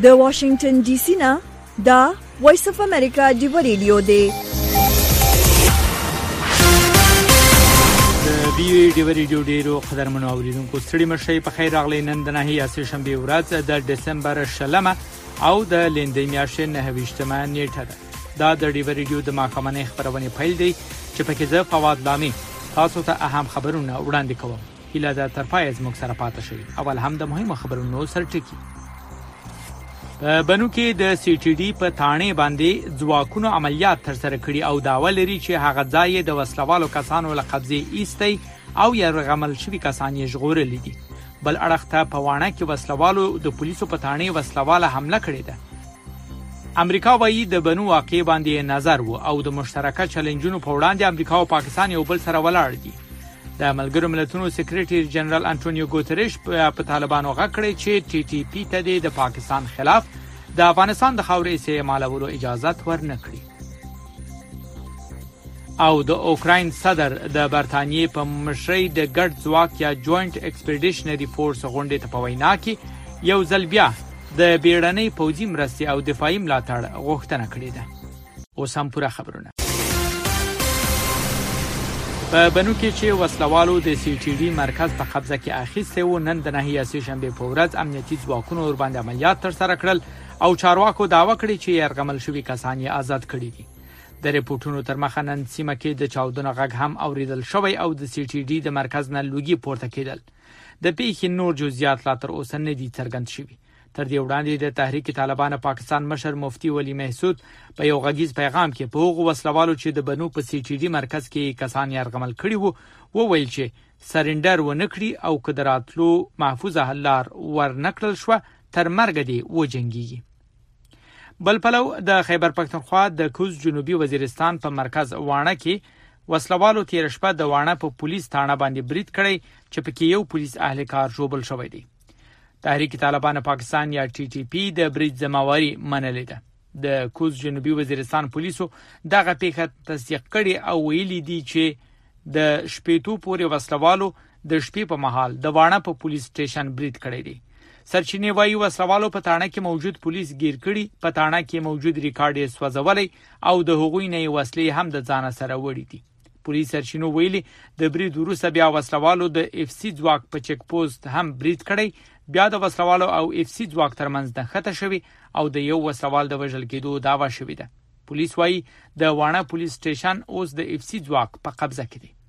د واشنگټن ډي سي نه دا وایس اف امریکا دی ریډیو دی. د وی ډی ریډیو ډیرو قدرمنو اوریدونکو ستړي مشي په خیر راغلی. نن د نهي اسې شنبه ورځ د دسمبر شلمه او د لندې میاشتې 9 نیټه ده. دا د ډی ریډیو د ماخامنې خبرونه پیل دی چې پکې زه فواد لامي تاسو ته اهم خبرونه وړاندې کوم. هیله ده تر پای زموږ سره پاتې شئ. اول هم د مهمو خبرونو سرټکی. بنو کې د سی ټي ډي په تانې باندې ځواکونو عملیات تر سره کړي او دا ولري چې هغه ځای د وسلوالو کسانو له قبضې ایستي او يرغمل شوي کسان یې ژغورلي دي. بل اړخ ته په وانه کې وسلوالو د پولیسو په تانې وسلواله حمله کړې ده. امریکا وايي د بنو واقع باندې نظر وو او د مشترکه چیلنجونو په وړاندې امریکا او پاکستان یو بل سره ولاړ دي. د ملګرو ملتونو سکریټری جنرال انټونیو ګوتریش په طالبانو غږ کړی چې ټي ټي پی ته د پاکستان خلاف د افغانستان د خاورې استعمالولو اجازه ورنکړي. او د اوکراین صدر د برتانیې په مشرۍ د ګډ ځواک یا جوائنټ ایکسپیډیشنري فورس غونډې ته په وینا کې یو ځل بیا د بیړنۍ پوځي مرستې او دفاعي ملاتړ غوښتنه کړې ده. اوس هم پوره خبرونه. په بنو کې چې وسلوالو د سی ټي ډي مرکز په قبضه کې اخیسته و، نن د نهي اسې شنبه په ورځ امنیتي ځواکونو ور باندې عملیات تر سره کړل او چارواکو داوا کړی چې يرغمل شوي کسان یې آزاد کړي دي. د ریپورتونو تر مخه نن سیمه کې د چاودنو غږ هم اوریدل شوی او د سی ټي ډي د مرکز نه لوګي پورته کېدل. د پیښې نور جزئیات لا تر اوسه نه دي څرګند شوي. تر دې وړاندې د تحریک طالبان پاکستان مشر مفتی ولی محسود په یو غږیز پیغام کې په هغو وسلوالو چې د بنو په سی ټي ډي مرکز کې کسان يرغمل کړي وو وویل چې سرندر ونکړي او قدراتلو محفوظه حل لار ورنکړل شو تر مرګ دی وجنګي. بل پلو د خیبر پختونخوا د کوز جنوبي وزیرستان په مرکز وانه کې وسلوالو تیر شپه د وانه په پولیس تانه باندې برید کړی چې پکې یو پولیس اهلکار ژوبل شوی دی. تحریک طالبان پاکستان یا ټي ټي پی د برید ذمہواری منلې ده. د کوز جنوبي وزیرستان پولیسو دغه پیښه تصدیق کړي او ویلي دي چې د شپېتو پورې وسلوالو د شپې په مهال د وانه په پولیس سټیشن برید کړی دی. سرچینې وايي وسلوالو په تانه کې موجود پولیس گیر کړي، په تانه کې موجود ریکارډ یې سوځولې او د هغوی نه وسلې هم د ځان سره وړي دي. پولیس سرچینو ویلي د برید وروسته بیا وسلوالو د اف سی ځواک په چک پوسټ هم برید کړی، بیا د وسلوالو او اف سی ځواک ترمنځ نښته شوی او د یو وسلوال د وژل کېدو داوا شوی ده. پولیس وايي د وانه پولیس سټیشن اوس د اف سی ځواک په قبضه کې دی.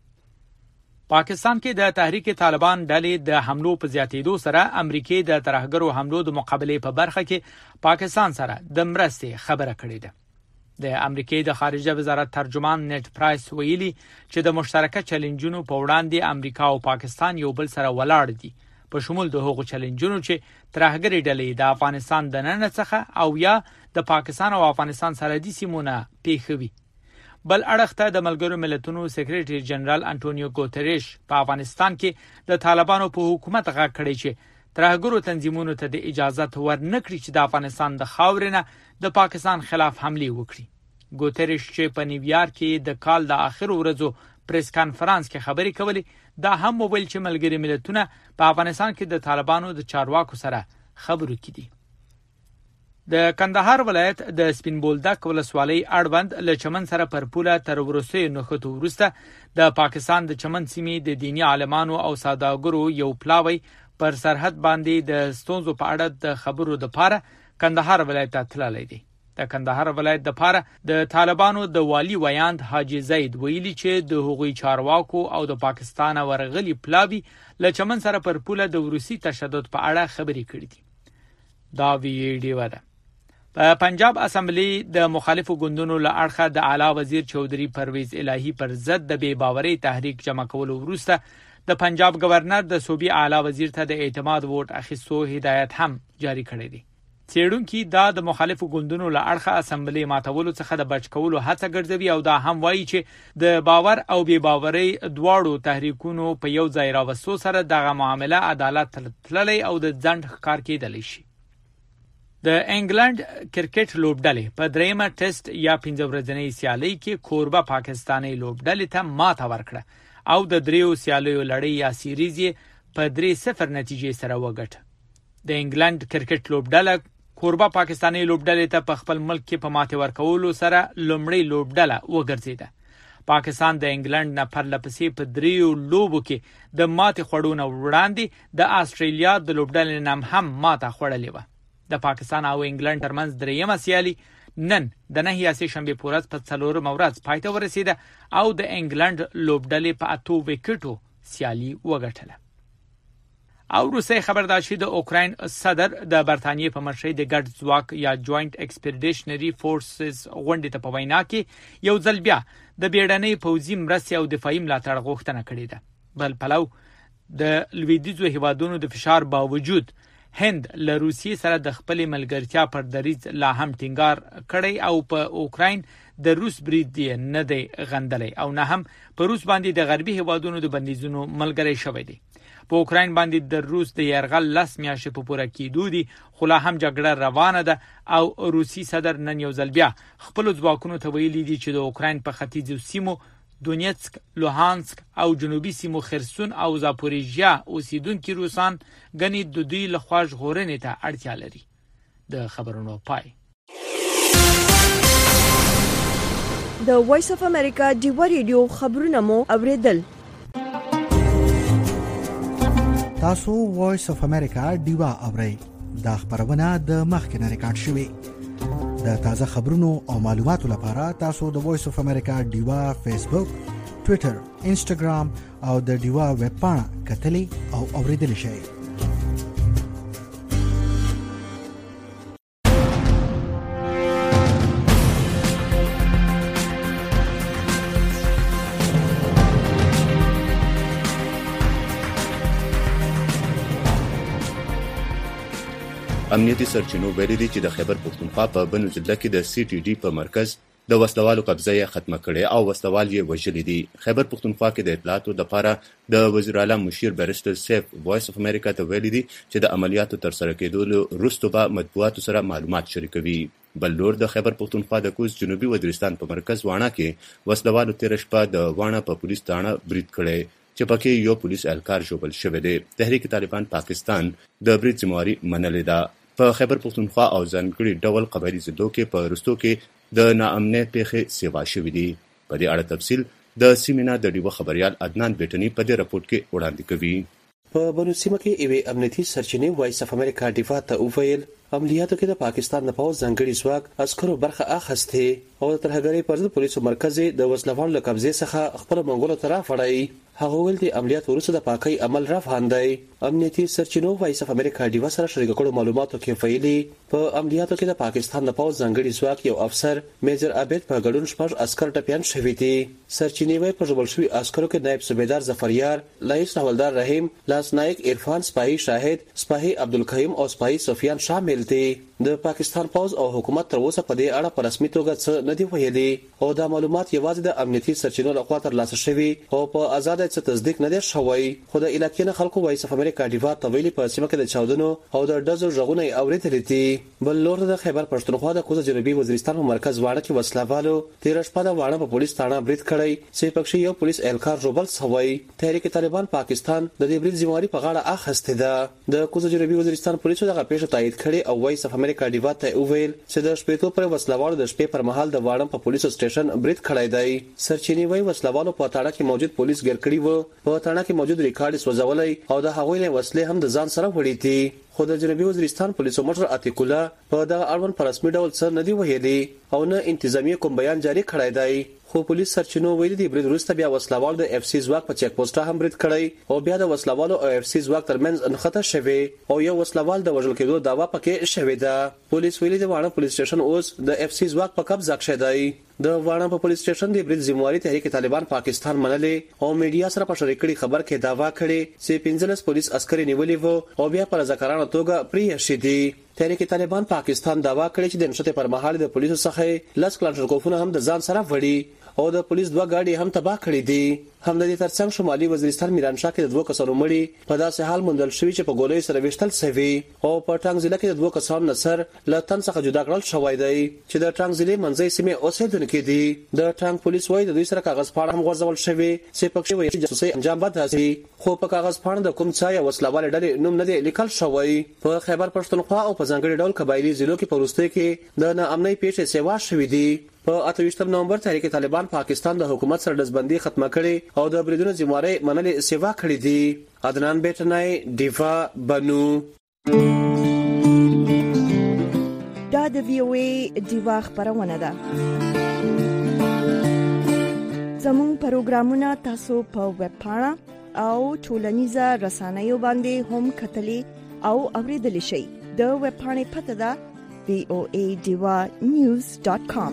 پاکستان کې د تحریک طالبان ډلې د حملو په زیاتېدو سره امریکای د ترهګرو حملو د مقابله په برخه کې پاکستان سره د مرستې خبره کړې ده. د امریکای د خارجه وزارت ترجمان نیټ پرایس ویلي چې د مشترکه چیلنجونو په وړاندې امریکا او پاکستان یو بل سره ولاړ دي، په شمول د هغو چیلنجونو چې ترهګري ډلې د افغانستان د نن څخه او یا د پاکستان او افغانستان سرحدي سیمونه پیښوي. بل اړخ ته د ملګرو ملتونو سکریټری جنرال انټونیو ګوتریش په افغانستان کې د طالبانو په حکومت غږ کړی چې ترهګرو تنظیمونو ته د اجازه ورنکړي چې د افغانستان د خاورې نه د پاکستان خلاف حمله وکړي. ګوتریش چې په نیویارک کې د کال د اخر ورځو پریس کانفرنس کې خبرې کولې، دا هم ویل چې ملګري ملتونه په افغانستان کې د طالبانو د چارواکو سره خبرو کې دي. د کندهار ولایت د سپین بولدک ولسوالۍ اړوند له چمن سره پر پوله تر وروستیو نښتو وروسته د پاکستان د چمن سیمې د دینی عالمانو او سوداګرو یو پلاوی پر سرحد باندې د ستونزو په اړه د خبرو لپاره کندهار ولایت ته تللی دی. د کندهار ولایت لپاره د طالبانو د والی ویاند حاجی زید ویلي چې د هغوی چارواکو او د پاکستان ورغلي پلاوی له چمن سره پر پوله د روسي تشدد په اړه خبرې کړې دي. دا ویډیو ده. په پنجاب اسمبلی د مخالفو ګوندونو له اړخه د اعلی وزیر چودري پرویز الهی پر ضد د بې باورۍ تحریک جمع کولو وروسته د پنجاب گورنر د صوبې اعلی وزیر ته د اعتماد ووټ اخیستو هدایت هم جاری کړی دی. څېړونکي دا د مخالفو ګوندونو له اړخه اسمبلی ماتولو څخه د بچ کولو هڅه ګرځوي او دا هم وایي چې د باور او بې باورۍ دواړو تحریکونو په یو ځای راوستو سره دغه معامله عدالت تللی او د ځنډ ښکار کېدلی شي. د انګلند کرکټ لوبډلې په دریمه ټیسټ یا 15 ورځنۍ سیالۍ کې کوربه پاکستاني لوبډلې ته ماته ورکړه او د دریو سیالیو لړۍ یا سیریز په 3-0 نتیجې سره وګټه. د انګلند کرکټ لوبډله کوربه پاکستاني لوبډلې ته په خپل ملک کې په ماته ورکولو سره لومړی لوبډله وګرځیده. پاکستان د انګلند نه پرلپسې په 3 لوبو کې د ماته خوړونه وړاندې د استرالیا د لوبډلې نام هم ماته خوړلې و. د پاکستان او انګلند ترمنځ دریمه سیالي نن د 9 شنبه پورز په 4 ورځ پایته ورسیده او د انګلند لوبډلې په 8 وکټو سیالي وګټله. او روسي خبردار شي د اوکراین صدر د برتانیې په مشرۍ د ګډ ځواک یا جوائنٹ ایکسپیډیشنری فورسز غونډې ته په وینا کې یو ځل بیا د بیړنۍ پوځي مرستې او دفاعي ملاتړ غوښتنه کړې ده. بل پلو د لویدیځو هیوادونو د فشار باوجود هند له روسیې سره د خپل ملګرتیا پر دریځ لا هم ټینګار کړی او په اوکراین د روس برید نه دی غندلی او نه هم په روس باندې د غربي هیوادونو د بندیزونو ملګری شوی دی. په اوکراین باندې د روس د یرغل 10 میاشتې په پوره کېدو دي خو لا هم جګړه روانه ده او روسي صدر نن یو ځل بیا خپل ځواکونو ته ویلي دي چې د اوکراین په ختیځو سیمو دونیتسک، لوهانسک او جنوبي سیمو خرسون او زاپوریژیا اوسیدونکو روسان غني د دوی لخوا ژغورنې ته اړتیا لري. د خبرونو پای. د وایس اف امریکا ډیو ریډیو خبرونه مو اوریدل. تاسو وایس اف امریکا ډیوا اورئ. دا خبرونه د مخکنه ریکارډ شوې. د تازه خبرونو او معلوماتو لپاره تاسو د وایس اف امریکا ډیوا فیسبوک، ټوئیټر، انسټاګرام او د ډیوا ویب پاڼه کتلی او اوریدل شئ. امنیتي سرچینو ویلي دي چې د خیبر پښتونخوا په بنو ضلع کې د سی ټي ډي په مرکز د وسلوالو قبضه یې ختمه کړې او وسلوال یې وژلي دي. خیبر پښتونخوا کې د اطلاعاتو لپاره د وزیر اعلی مشیر بیرسټر سیف وایس اف امریکا ته ویلي دي چې د عملیاتو تر سره کېدو وروسته به مطبوعاتو سره معلومات شریکوي. بل لور د خیبر پښتونخوا د کوز جنوبي وزیرستان په مرکز واڼه کې وسلوالو تیر شپه د واڼه په پولیس تاڼه برید کړی چې پکې یو پولیس اهلکار ژوبل شوی دی. تحریک طالبان پاکستان د برید ذمہواری منلې ده. په خیبر پښتونخوا او ځانګړي ډول قبایلی ضلعو کې په وروستو کې د ناامنۍ پیښې سیوا شوې دي. په دې اړه تفصیل د سیمینار د ډیوه خبريال عدنان بیٹنی په دې راپورټ کې وړاندې کوي. په بنو سیمه کې ایوي امنیتي سرچینې وایس اف امریکا ډیوا ته وویل عملیاتو کې د پاکستان د پوځ ځانګړي ځواک عسکرو برخه اخیسته او د ترهګرۍ پر ضد پولیسو مرکز د وسلوالو قبضې څخه خپل منګولو طرف وړي. هغه ول دي عملیات وروسته د پاکي عمل رافاندای. امنیتي سرچینو وایس اف امریکا ډیوا سره شریک کړو معلوماتو کې ویلي په عملیاتو کې د پاکستان د پوځ ځانګړي ځواک یو افسر میجر عابد په ګډون شپږ عسكر ټپيان شوي دي. سرچینې وایي په ژوبل شوي عسکرو کې نائب صوبیدار ظفریار، لایس حوالدار رحیم، لاس نائک عرفان سپاهی شاهد، سپاهی عبدالقیوم او سپاهی سفیان شامل دي. د پاکستان پوځ او حکومت تر اوسه په دې اړه په رسمي توګه څه نه دی ویلي او دا معلومات یوازې د امنیتي سرچینو لخوا ترلاسه شوي او په آزاد څه تصدیق نه دی شوی. خو د علاقې نه خلکو وایس اف امریکا ډیوا تویلي په سیمه کې د چاودنو او د ډزو ژغونه اوریدل دي. بل لور د خیبر پښتونخوا د کوزه جنوبي وزیرستان په مرکز واڼه کې وسلوالو تیر شپه د واڼه په پولیس تاڼه برید کړی چې پکې یو پولیس اهلکار ژوبل شوی. تحریک طالبان پاکستان د دې برید ذمہواری په غاړه اخیسته ده. د کوزه جنوبي وزیرستان پولیسو دغه پیښه تایید کړي او وایس اف امریکا ډیوا ته وویل چې د شپېتو پر وسلوالو د شپې پر مهال د واڼه په پولیسو سټیشن برید کړی دی. سرچینې وایي وسلوالو په تاڼه کې موجود پولیس ګیر کړي وو. په تاڼه کې موجود ریکارډ سوځولای او د هغوی له وسلې هم د ځان سره وړي دي. خو د جنوبي وزیرستان پولیسو مشر عتیق الله په دغه اړوند په رسمي ډول څه نه دی ویلي او نه انتظامی کوم بیان جاری کړی دی. خو پولیس سرچینو ویلي دی برید وروسته بیا وسلوال د اف سی ځواک په چیک پوسټه هم برید کړی او بیا د وسلوالو او اف سی ځواک ترمنځ انخته شوی او یو وسلوال د وژل کېدو داوا پکې شوی ده. پولیس ویلي دی واڼه پولیس سټیشن اوس د اف سی ځواک په قبضه کې دی. د واڼه په پولیس سټیشن دی برید ذمہواری تحریک طالبان پاکستان منلې او میډیا سره په شریکړي خبر کې داوا کړي چې 15 پولیس عسکر نیولې وو او بیا پر ذکرانه توګه پرې شدي. تحریک طالبان پاکستان داوا کړي چې د نشته پر مهال د پولیسو څخه لاس کلانشرکوفونه هم د ځان سره وړي او د پولیس دوه ګاډي هم تباہ کړې دي. همدغه ترڅنګ شمالي وزیرستان میرانشاه کې د 2 کسانو مړي په داسې حال موندل شوی چې په ګولۍ سره وشتل شوی او په ټانګ ضلع کې د 2 کسانو نصر له تن څخه جدا کړل شوی دی چې د ټانګ ضلع منځي سیمه اوسیدونکو دي. د ټانګ پولیس وايي د دوی سره کاغذ پاڼه هم غورځول شوی چې پکې وایي چې جاسوسي انجام بد هسي خو په کاغذ پاڼه د کوم ځای وسلوال ډلې نوم نه دی لیکل شوی. په خیبر پښتونخوا او په ځانګړي ډول قبایلی ضلعو کې پروسته کې د ناامنۍ پیښې سیوا شوې دي. په 28 نومبر تحریک طالبان پاکستان د حکومت سره دزبندي ختمه کړي او د بریدونو ذمہواری منلې سیوا کړې دي. عدنان بیٹنای دیوا بنو. دا د VOA دیوا خبرونه ده. زموږ پروګرامونه تاسو په ویب پاڼه او ټولنیزه رسنیو باندې هم کتلی او اوریدلی شئ. د ویب پاڼې پته ده voadivanews.com.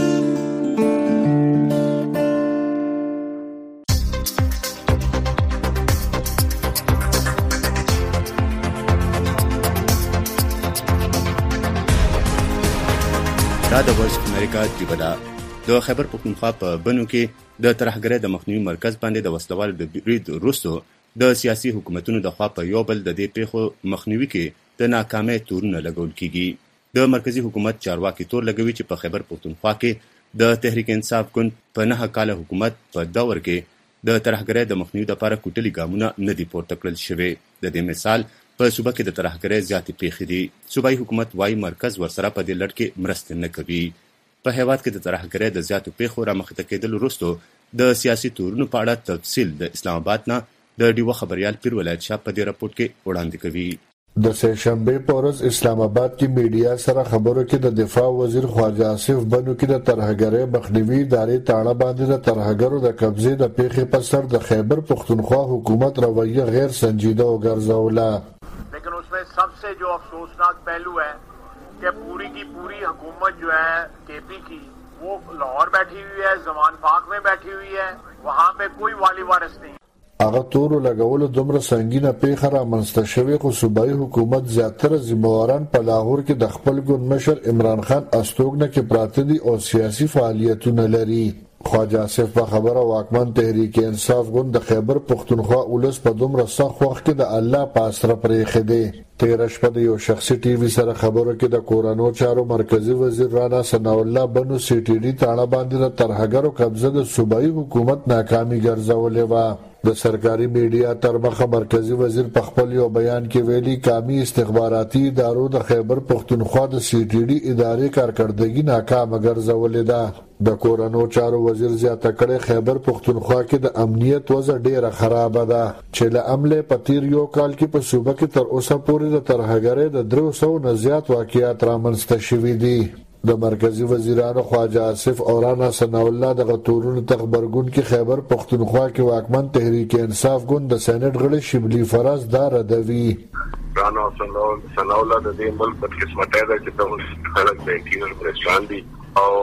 دا د وایس امریکا دیوا ده. د خیبر پښتونخوا په بنو کې د ترهګرۍ د مخنیوي مرکز باندې د وسلوال د برید وروسته د سیاسي حکومتونو د خوا په یو بل د دې پیښو مخنیوي کې د ناکامۍ تورونه لګول کیږي. د مرکزی حکومت چارواکي تور لګوي چې په خیبر پښتونخوا کې د تحریک انصاف ګوند په 9 کال حکومت په دور کې د ترهګرۍ د مخنیوي لپاره کوټلي ګامونه نه دي پورته کړل شوی. د دې مثال په صوبه کې د ترهګرۍ زیاتې پیښې دي. صوبایي حکومت وايي مرکز ورسره په دې لړ کې مرسته نه کوي. په هیواد کې د ترهګرۍ د زیاتو پیښو رامخته کېدل وروسته د سیاسي تورونو په اړه تفصیل د اسلام آباد نه د ډیوه خبريال پیر ولایت شاه په دې راپورټ کې وړاندې کوي. د سهشنبه په ورځ اسلام آباد کې میډیا سره خبرو کې د دفاع وزیر خواجه آصف بنو کې د ترهګرۍ مخنیوي ادارې تاړه باندې د ترهګرو د قبضې د پیښې په سر د خیبر پښتونخوا حکومت رویه غیر سنجیده وګرځوله. لیکن उसमें सबसे जो अफसोसनाक पहलू है कि पूरी की पूरी हुकूमत जो है केपी की वो लाहौर बैठी हुई है, ज़मान पाक में बैठी हुई है, वहाँ पे कोई वाली वारिस नहीं. هغه تور لګول دومره سنگینه پیښه رامنځته شوې خو صوبایي حکومت زیاتره ذمہواران په لاهور کې د خپل ګوند مشر عمران خان استوګنه کې پراته دي او سیاسي فعالیتونه لري. خواجه آصف په خبره واکمن تحریک انصاف ګوند د خیبر پښتونخوا ولس په دومره سخت وخت کې د الله په اسره پرې خېده. 13 شپه د یو شخصي ټي وي سره خبرو کې د کورانو چارو مرکزی وزیر رانا ثنا الله بنو سی ټي ډي تاړه باندې د ترهګرو قبضه د صوبایي حکومت ناکامي ګرځولې و. د سرکاري میډیا تر مخه مرکزی وزیر په خپل یو بیان کې ویلي کامی استخباراتي ادارو د خیبر پښتونخوا د سی ټي ډي ادارې کارکړدګي ناکامه ګرځولې ده. د کورانو چارو وزیر زیاته کړي خیبر پښتونخوا کې د امنیت وضع ډیره خراب ده چې له عمله په تیر یو کال کې په صوبه کې تر اوسه پورې د ترهګرۍ د 300 نه زیات واقعیات رامنځته شوي دي. د مرکزی وزیرانو خواجه آصف او رانا ثنا الله د غتورونو تخبرګون کې خیبر پښتونخوا کې واکمن تحریک انصاف ګوند د سېنات غړي شبلی فراز دار دوی. رانا ثنا الله د دې ملک په قسمت ده چې د خلک د کینر پرستان دي او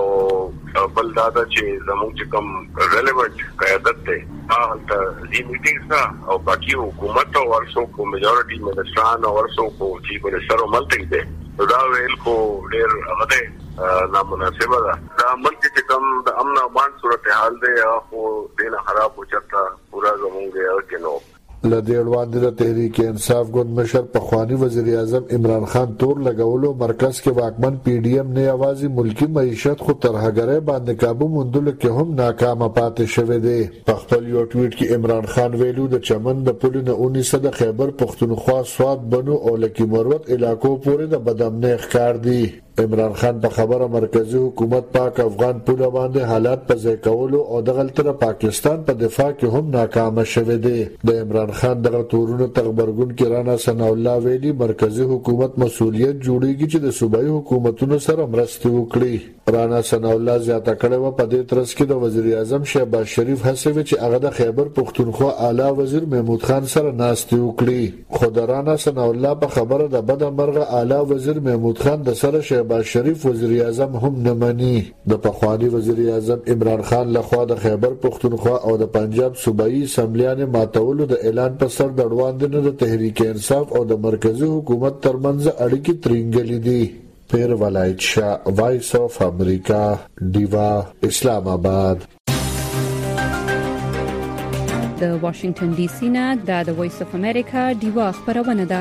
بل دا چې زموږ چې کوم ریلیونت قیادت ده هغه د میټینګز او باقي حکومت او ورسو کو میجورټي منسټران او ورسو کو چیف منسټر او ملتي ده دا ویل کو ډیر هغه نامناسبه ده. دا ملک چې کوم د امن او امان صورتحال ده خو دینه خراب وچتا پورا زمونږ یو کې نو لدی وړاندې د تحریک انصاف ګوند مشر پخوانی وزیر اعظم عمران خان تور لګولو مرکز کې واکمن پی ډی ایم نه یوازې ملکی معیشت خو ترهګرۍ باندې قابو موندلو کې هم ناکامه پاتې شوې ده. په خپل یو ټویټ کې عمران خان ویلو د چمن د پولو نه 19 د خیبر پښتونخوا سواد بنو او لکی مروت علاقو پورې د بدامنۍ ښکار دي. عمران خان په خبره مرکزی حکومت پاک افغان پوله باندې حالات په ځای کولو او د غلطره پاکستان په دفاع کې هم ناکامه شوه دي. د عمران خان دغه تورونو تخبرګون کې رانا ثنا الله ویلي مرکزی حکومت مسؤلیت جوړیږي چې د صوبایي حکومتونو سره مرسته وکړي. رانا ثنا الله زیاته کړې و په دې ترڅ کې د وزیر اعظم شهباز شریف هڅوي چې هغه د خیبر پښتونخوا اعلی وزیر محمود خان سره ناستې وکړي. خو د رانا ثنا الله په خبره د بدمرغه اعلی وزیر محمود خان د سره شهباز شریف وزیر اعظم هم نه مني. د پخوانی وزیر اعظم عمران خان لخوا د خیبر پښتونخوا او د پنجاب صوبایي اسمبلیانه ماتولو د اعلان په سر د وړاندې د تحریک انصاف او د مرکزی حکومت ترمنځ اړیکې ترنګلې دي. پیر ولایت شاه وایس اف امریکا دیوا اسلام آباد. د واشنگټن ډي سي نه د وایس اف امریکا ډیوا خبرونه ده.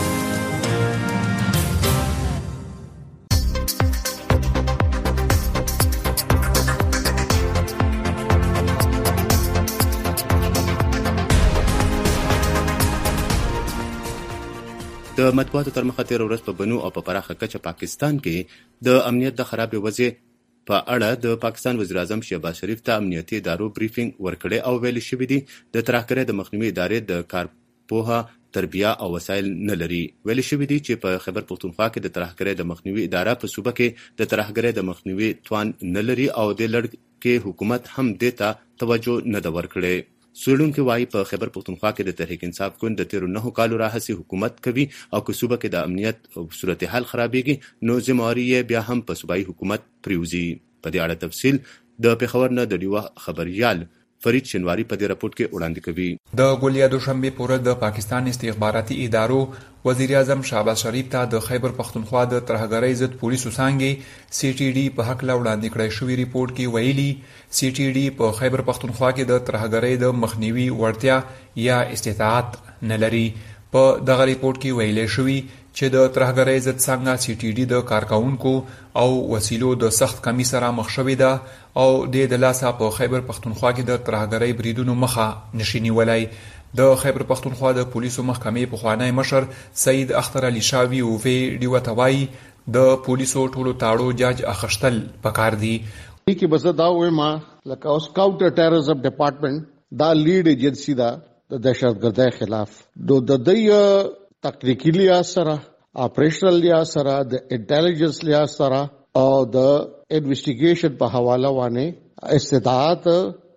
د مطبوعاتو تر مخه تیر ورځ په بنو او په پراخه کچه پاکستان کې د امنیت د خراب وضع په اړه د پاکستان وزیر اعظم شهباز شریف ته امنیتي ادارو بریفینګ ورکړی او ویل شوی دی د ترهګرۍ د مخنیوي ادارې د کارپوهه تربیه او وسایل نه لري. ویل شوی دی چې په خیبر پختونخوا کې د ترهګرۍ د مخنیوي اداره په صوبه کې د ترهګرۍ د مخنیوي توان نه لري او د لړ کې حکومت هم دې ته توجه نه ده ورکړې. سویډونکو وايي په خیبر پختونخوا کې د تحریک انصاف ګوند د 13 کالو راهیسې حکومت کوي او که صوبه کې د امنیت صورتحال خرابېږي نو ذمہواري یې بیا هم په صوبایي حکومت پریوزي. په دې اړه تفصیل د پیښور نه د ډیوا خبريال فرید شنواری په دې راپورټ کې وړاندې کوي. د ګولیا دوشنبه پورې د پاکستان استخباراتي ادارو وزیر اعظم شهباز شریف ته د خیبر پختونخوا د ترهګرۍ ضد پولیسو څنګه سی ټي ډي په حق وړاندې کړی شوی ریپورت کې ویلي سی ټي ډي په خیبر پختونخوا کې د ترهګرۍ د مخنیوي وړتیا یا استطاعت نه لري. په دغه ریپورت کې ویل شوی چې د ترهګرۍ ضد څنګه سی ټي ډي د کارکونکو او وسیلو د سخت کمی سره مخ شوې ده او د لاسه په خیبر پختونخوا کې د ترهګرۍ بریدونو مخه نشي نیولای. د خیبر پختونخوا د پولیسو محکمې پخوانی مشر سید اختر علي شاوی او وی ډیو توای د پولیسو ټولو تاړو جاج اخشتل پکار دی. کی بس دا وې ما لکه اوس کاونټر ټیرریزم ډپارټمنټ دا لیډ ایجنسی دا د دهشتګردۍ خلاف د دې تکنیکی لحاظ سره اپریشنل لحاظ سره د انټيليجنس لحاظ سره او د انویسټیګیشن په حواله باندې استطاعت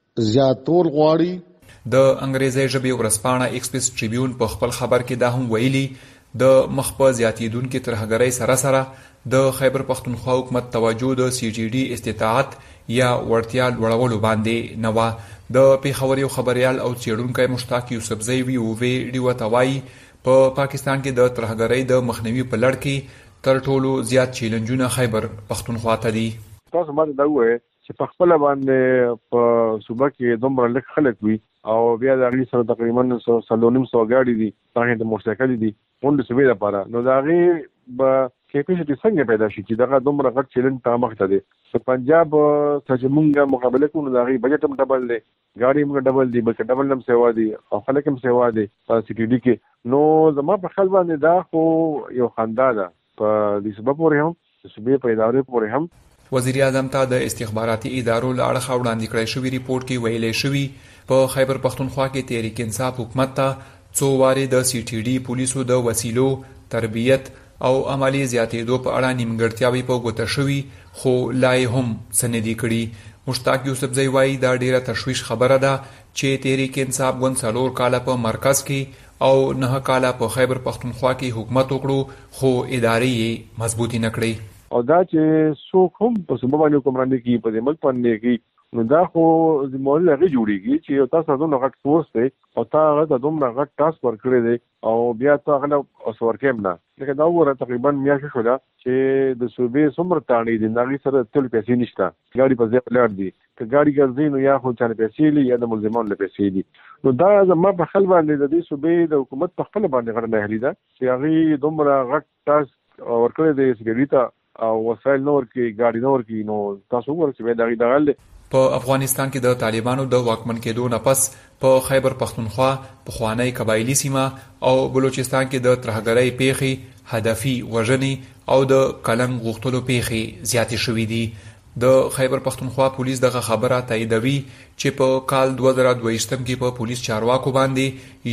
زیاتول غواړي. د انګریزي ژبې ورځپاڼه ایکسپریس ټریبیون په خپل خبر کې دا هم ویلي د مخ په زیاتیدونکو ترهګرۍ سره سره د خیبر پختونخوا حکومت توجه د سی ټي ډي استطاعت یا وړتیا لوړولو باندې نه و. د پیښور یو خبريال او څېړونکی مشتاق یوسفزی وی او وی ډیو توای په پاکستان کې د ترهګرۍ د مخنیوي په لړ کې تر ټولو زیات چیلنجونه خیبر پختونخوا ته دي. تاسو باندې دا وایي چې په خپل باندې په صوبه کې دومره لږ خلک وي او بیا د غړي سره تقریبا 350 غاډي دي هغه د موټرسایکل دي اون د صوبې لپاره نو دا غي به کیپیسټي څنګه پیدا شي چې دا دومره غټ چیلنج ته مخ ته دي. په پنجاب څخه موږ مقابله کوو دا غي بجټ هم ډبل دی غاډي هم ډبل دی بلکې ډبل هم سیوا دي او خلک هم سیوا دي په سی ټي ډي کې نو زما په خیال باندې دا خو یو خندا ده په دې سبب پورې هم صوبې په ادارې پورې هم. وزیر اعظم ته د استخباراتي ادارو لاړه وړاندې کړی شوی ریپورت کې ویل شوی په خیبر پختونخوا کې تحریک انصاف حکومت ته څو واره د سی ټي ډي پولیسو د وسیلو تربیت او عملی زیاتېدو په اړه نیمګړتیاوې په ګوته شوی خو لای هم سندې کړي. مشتاق یوسفزی وایي دا ډیره تشویش خبره ده چې تحریک انصاف ګوند 4 کاله په مرکز کې او 9 کاله په خیبر پختونخوا کې حکومت وکړو خو ادارې یې مضبوطی نه کړې. او دا چې څوک هم په صوبه باندې حکمراني کوي په ملک باندې کوي نو دا خو زموږ لږه جوړیږي چې تاسو دومره غټ فورس دی او تاسو دومره غټ ټاسک ورکړی دی او بیا تاسو غل اوس ورکېم نه لکه دا وره تقریبا میاشت شو دا چې د صوبې څومره تاړي دي ناغي سره تل پیسې نشته ګاډي په ځای لار دي که ګاډي ګرځي نو یا خو چانه پیسې لري یا د ملزمانو له پیسې دي نو دا زما په خپل باندې د دې صوبې د حکومت په خپل باندې غړ نه هلي دا چې هغه دومره غټ ټاسک ورکړی دی سګریټا او وسایل نور کې ګاډي نور کې نو تاسو ورته به دا غل. په افغانستان کې د طالبانو د واکمن کېدو نه پس په خیبر پختونخوا په خوانی قبایلی سیمه او بلوچستان کې د ترهګرۍ پیښې هدفي وژنې او د کلنګ غوښتلو پیښې زیاتې شوې دي. د خیبر پختونخوا پولیس دغه خبره تاییدوي چې په کال 2022 کې په پولیس چارواکو باندې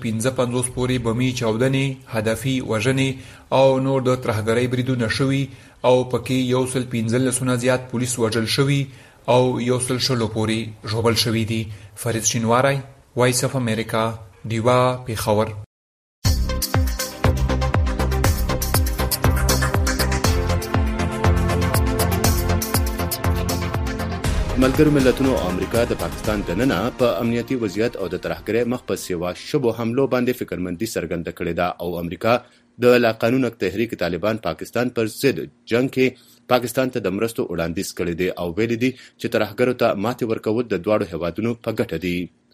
155 پورې بمي چاودنې هدفي وژنې او نور د ترهګرۍ بریدونه شوي او پکې 115 زیات پولیس وژل شوي او 100 پورې ژوبل شوي دي. فرید شینواری وایس اف امریکا دیوا پیښور. ملګرو ملتونو امریکا د پاکستان دننه په امنیتي وضعیت او د ترهګرۍ مخ په سیوا شبو حملو باندې فکرمندي څرګنده کړې ده او امریکا د لاقانونه تحریک طالبان پاکستان پر ضد جنگ کې پاکستان ته د مرستو وړاندیز کړی دی او ویلي دي چې ترهګرو ته ماتې ورکول د دواړو هیوادونو په ګټه دي.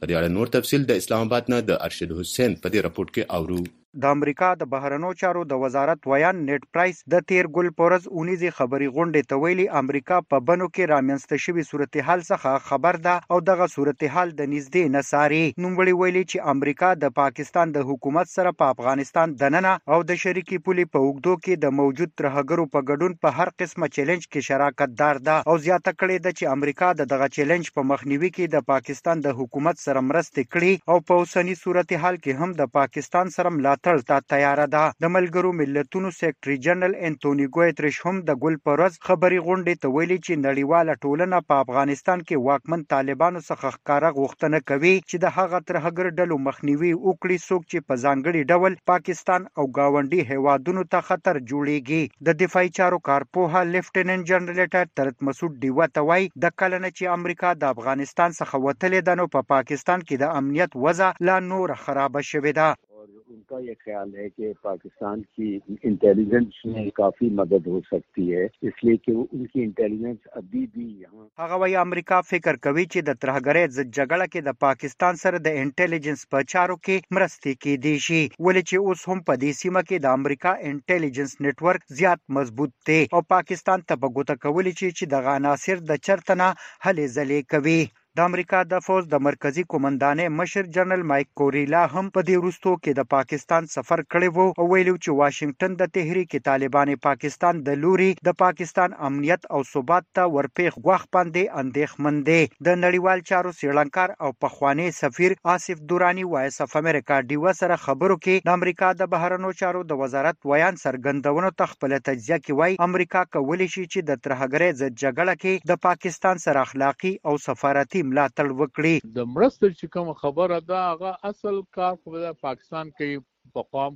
په دې اړه نور تفصیل د اسلام آباد نه د ارشد حسین په دې راپورټ کې اورو. د امریکا د بهرنیو چارو د وزارت ویان نیټ پرایس د تیر ګل پورز اونیزي خبري غونډې ته ویلي امریکا په بنو کې رامنځته شوی صورتحال څخه خبر ده او دغه صورتحال د نږدې نصاري نوموړي ویلي چې امریکا د پاکستان د حکومت سره په افغانستان دننه او د شریکي پولي په اوږدو کې د موجود ترهګرو په ګډون په هر قسمه چیلنج کې شراکت دار ده او زیاته کړې ده چې امریکا دغه چیلنج په مخنیوي کې د پاکستان د حکومت سره مرسته کړې او په اوسنی صورتحال کې هم د پاکستان سره ملاتړ ته تیار ده. د ملګرو ملتونو سیکریټري جنرال انټونی ګوتریش هم د ګل پرز خبري غونډې ته ویلي چې نړیواله ټولنه په افغانستان کې واکمن طالبانو څخه ښکارا غوښتنه کوي چې د هغه ترهګر ډلو مخنیوي وکړي څوک چې په ځانګړي ډول پاکستان او گاونډي هیوادونو ته خطر جوړيږي. د دفاعي چارو کارپوه لیفټیننټ جنرال طارق مسعود ډیوه ته وایي د کلنه چې امریکا د افغانستان څخه وتلې ده نو په پاکستان کې د امنیت وضع لا نور خراب شوې ده. उनका ये ख्याल है कि पाकिस्तान की इंटेलिजेंस में काफी मदद हो सकती है इसलिए कि उनकी इंटेलिजेंस अभी भी यहाँ هغه وايي امریکا فکر کوي چې د ترهګرۍ ضد جګړه کې د پاکستان سره د انټيليجنس په چارو کې مرستې کېدي شي ولې چې اوس هم په دې سیمه کې د امریکا انټيليجنس نتورک زیات مضبوط دی او پاکستان ته په ګوته کولی چې د عناصر د چرتنه هلې ځلې کوي. د امریکا د فوج د مرکزی قومندانې مشر جنرال مایک کوریلا هم په دې وروستو کې د پاکستان سفر کړی وو او ویلو چې واشنگټن د تحریک طالبان پاکستان د لوري د پاکستان امنیت او ثبات ته ورپېخ غوښ باندې اندېښمن دی. د نړیوال چارو سیړنکار او پخوانی سفیر آصف دورانی وایس اف امریکا ډیو سره خبرو کې د امریکا د بهرنیو چارو د وزارت ویان سرګندونو ته خپل تجزیه کې وایي امریکا کولی شي چې د ترهګرۍ ضد جګړه کې د پاکستان سره اخلاقی او سفارتي ملاتړ وکړي. د مرستې چې کوم خبره ده هغه اصل کار په پاکستان کې پقام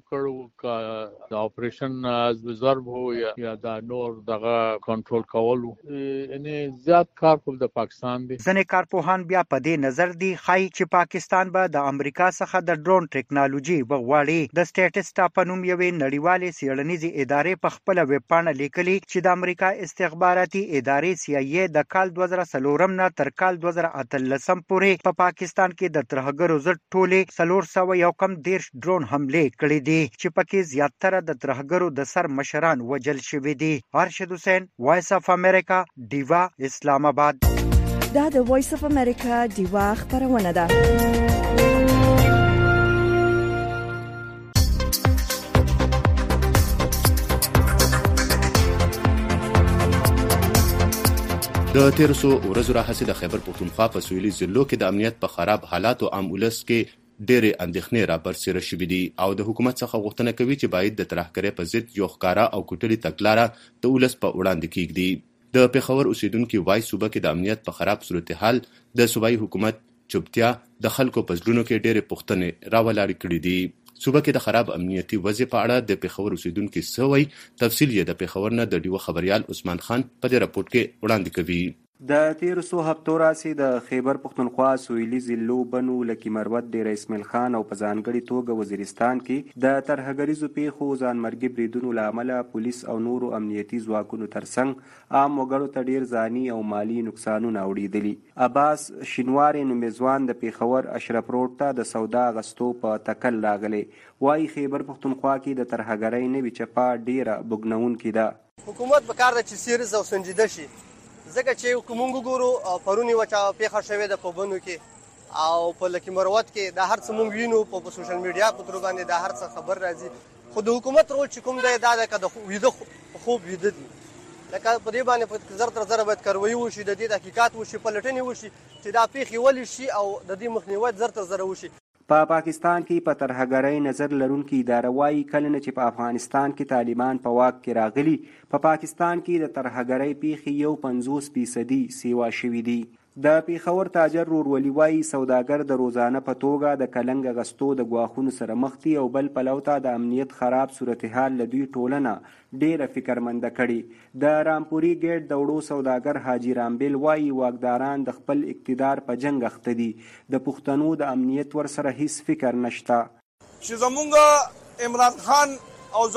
کړو د اپریشن از ریزرو هو یا د نور دغه کنټرول کولو یعنی زیات کار په د پاکستان دی. ځنې کارپوهان بیا په دې نظر دی خای چې پاکستان به د امریکا څخه د ډرون ټیکنالوژي وغواړي. د سټیټسټا په نوم یوې نړیوالې څېړنیزې ادارې په خپل ویب پاڼه لیکلي چې د امریکا استخباراتي ادارې CIA د کال 2004 نه تر کال 2013 پورې په پاکستان کې د ترهګرو ضد ټولې 411 ډرون حملې کړې دي چې پکې زیاتره د ترهګرو د سر مشران وجل شوي دي. ارشد حسین وایس اف امریکا ډیوا اسلام آباد. دا د وایس اف امریکا ډیوا خبرونه ده. د 1300 ورځو راهیسې د خیبر پښتونخوا په سویلي ضلعو کې د امنیت په خراب حالاتو عام ولس کې ډېرې اندېښنې رابرسېره شوې دي او د حکومت څخه غوښتنه کوي چې باید د ترهګرۍ په ضد یو ښکاره او کوټلې تګلاره د ولس په وړاندې کېږدي. د پېښور اوسیدونکي وایي صوبه کې د امنیت په خراب صورتحال د صوبایي حکومت چوپتیا د خلکو په زړونو کې ډېرې پوښتنې راولاړې کړې دي. صوبه کې د خراب امنیتي وضع په اړه د پېښور اوسیدونکي څه وایي تفصیل یې د پېښور نه د ډیو خبريال عثمان خان په دې راپورټ کې وړاندې کوي. د 1300 هفتو راسي د خیبر پښتونخوا سویلي ضلعو بنو لکی مروت ډیر اسماعیل خان او په ځانګړي توګه وزیرستان کې د ترهګریزو پیښو ځانمرګي بریدونو له امله پولیس او نورو امنیتي ځواکونو ترڅنګ عام وګړو ته ډیر ځاني او مالی نقصانونه اوریدلي. عباس شینواری نومیزوان د پیښور اشرف روډ ته د سودا غستو په تکل راغلی وایي خیبر پښتونخوا کې د ترهګرۍ نوې چپه ډیره بوږنونکې ده. حکومت به کار د چې سیریز او سنجیده شي ځکه چې کومونګ ګورو پرونی وچا پیښه شوې د پوبنو کې او په لکی مروت کې د هر څه مونږ وینو په سوشل میډیا په تر باندې د هر څه خبر راځي خو د حکومت رول چې کوم دی دا د کده ویده خوب ویده دي لکه په دې باندې په زر تر زر باید کاروي وشي د دې تحقیقات وشي پلټنې وشي چې دا پیښې ولې شي او د دې مخنیوي زر تر زر وشي. په پاکستان کې په ترهګرۍ نظر لرونکي اداره وایي کله نه چې په افغانستان کې طالبان په واک کې راغلي په پاکستان کې د ترهګرۍ پیښې 50% سیوا شوي دي. د پیښور تاجر رورولي وایي سوداګر د روزانه په توګه د کلنګ غستو د ګواښونو سره مخ دي او بل پلو ته د امنیت خراب صورتحال له دوی ټولنه ډیره فکرمنده کړي. د رامپوري ګیټ د وړو سوداګر حاجي رامبیل وایي واکداران د خپل اقتدار په جنګ اخته دي د پښتنو د امنیت ورسره هیڅ فکر نشته. چې زمونږ عمران خان او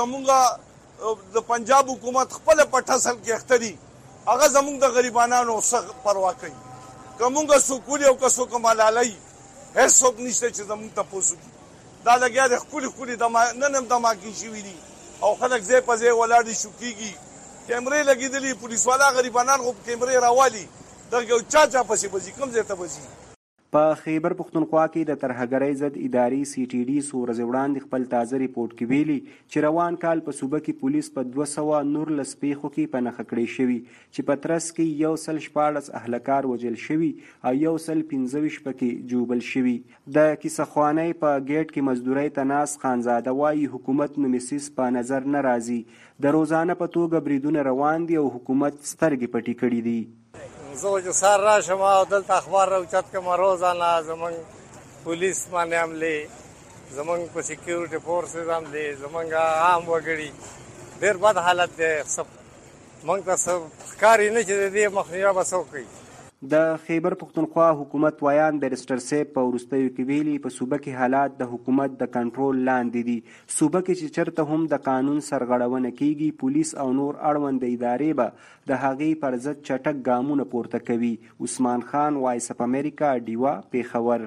زمونږ د پنجاب حکومت خپل په ټسل کې اخته دي هغه زمونږ د غریبانو څخه پروا کوي کومه سکول او کسو کمالالای هیڅ څوک نشته چې زموږ تاسو کی دا لګیا د خپل ننم دماکي شي وی دي او خلک زې په زې ولاړ شو کیږي کیمرې لګیدلې پولیس والا غریبانان خو کیمرې راوالي دغه چا پسې بزي کوم ځای ته بزي. په خیبر پختونخوا کې د ترهګرۍ ضد اداري CTD څو ورځې وړاندې خپل تازه ریپورت کې ویلي چې روان کال په صوبه کې پولیس په 219 پیښو کې په نښه کړې شوي چې په ترڅ کې 114 اهلکار وژل شوي او 115 پکې جوبل شوي. د کیسهخوانۍ په ګیټ کې مزدورۍ ته ناست خانزاده وایي حکومت نومیسیس په نظر نه راځي. د روزانه په توګه بریدونه روان دي او حکومت سترګې پټې کړې دي. زه چې سار راشم او دلته اخبار راوچت کوم روزانه زمونږ پولیس باندې حملې زمونږ په سکیورټي فورسز حملې زمونږ عام وګړي ډېر بد حالت دی. موږ ته ښکاري نه چې د دې مخنیوی به څوک کوي. د خیبر پختونخوا حکومت ویان بیرسټر صاحب په وروستیو کې ویلي په صوبه کې حالات د حکومت د کنټرول لاندې دي. صوبه کې چې چرته هم د قانون سرغړونه کیږي پولیس او نور اړوند ادارې به د هغې پر ضد چټک ګامونه پورته کوي. عثمان خان، وایس اف امریکا، ډیوا، پیښور.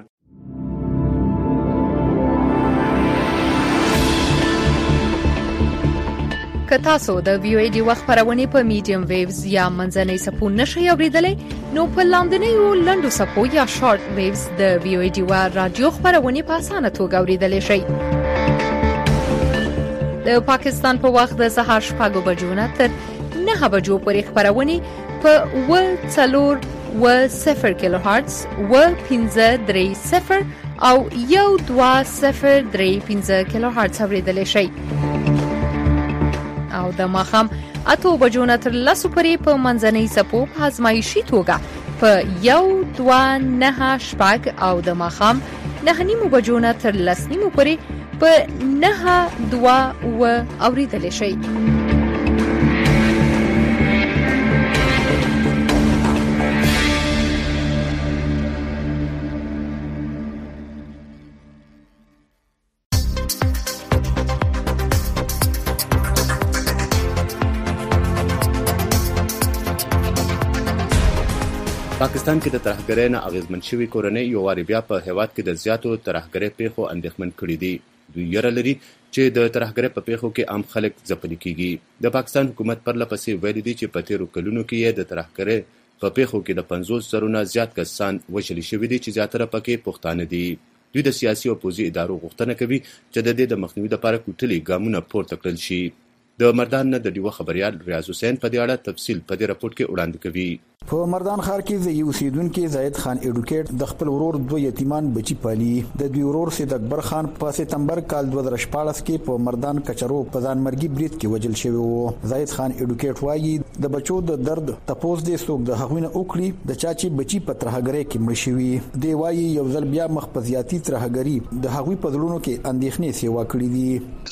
که تاسو د ویو ډي وخت خبرونه په میډیم ویوز یا منځنۍ سپو نشئ اوریدلای نو په لاندنیو لنډو سپو یا شارټ ویوز د ویو ډي رادیو خبرونه په اسانه توګه اوریدلای شئ. د پاکستان په وخت د سهار 6 بجو نه تر 9 بجو پورې خبرونه په 140 کیلو هرتز 1530 او 1203 کیلو هرتز اوریدلای شئ. او د ماخام 8 بجو نه تر 10 پورې په منځنۍ سپو په ازمایشي توګه په 129 او د ماخام 9 بجو نه تر 10 پورې په 9 اوریدل شي. پاکستان کې د ترهګرۍ نه اغېزمن شوي کورنۍ یو وارې بیا په هېواد کې د زیاتو ترهګرۍ پیښو اندېښمن کړي دي. دوی یره لري چې د ترهګرۍ په پیښو کې عام خلک ځپلي کیږي. د پاکستان حکومت پرله پسې ویلي دي چې په تېرو کلونو کې یې د ترهګرۍ په پیښو کې د 50,000 نه زیات کسان وژلي شوي دي چې زیاتره پکې پښتانه دي. دوی د سیاسي او پوځي ادارو غوښتنه کوي چې د دې د مخنیوي لپاره کوټلي ګامونه پورته کړل شي. د مردان نه د ډیوه خبريال ریاض حسین په دې اړه تفصیل په دې راپورټ کې وړاندې کوي. په مردان ښار کې د یو اوسیدونکو زاید خان ایډوکیټ د خپل ورور دوه یتیمان بچی پالي. د دوی ورور سید اکبر خان په سپتمبر کال 2014 کې په مردان کچرو په ځانمرګي برید کې وژل شوی و. زاید خان ایډوکیټ وایي د بچو د درد تپوس دې څوک د هغوینه اوکړي د چاچی بچی په ترهګرۍ کې مړ شوی. دی وایي یو ځل بیا مخ په زیاتی ترهګری د هغوی په دلونو کې اندېښنې سیوا کړې دي.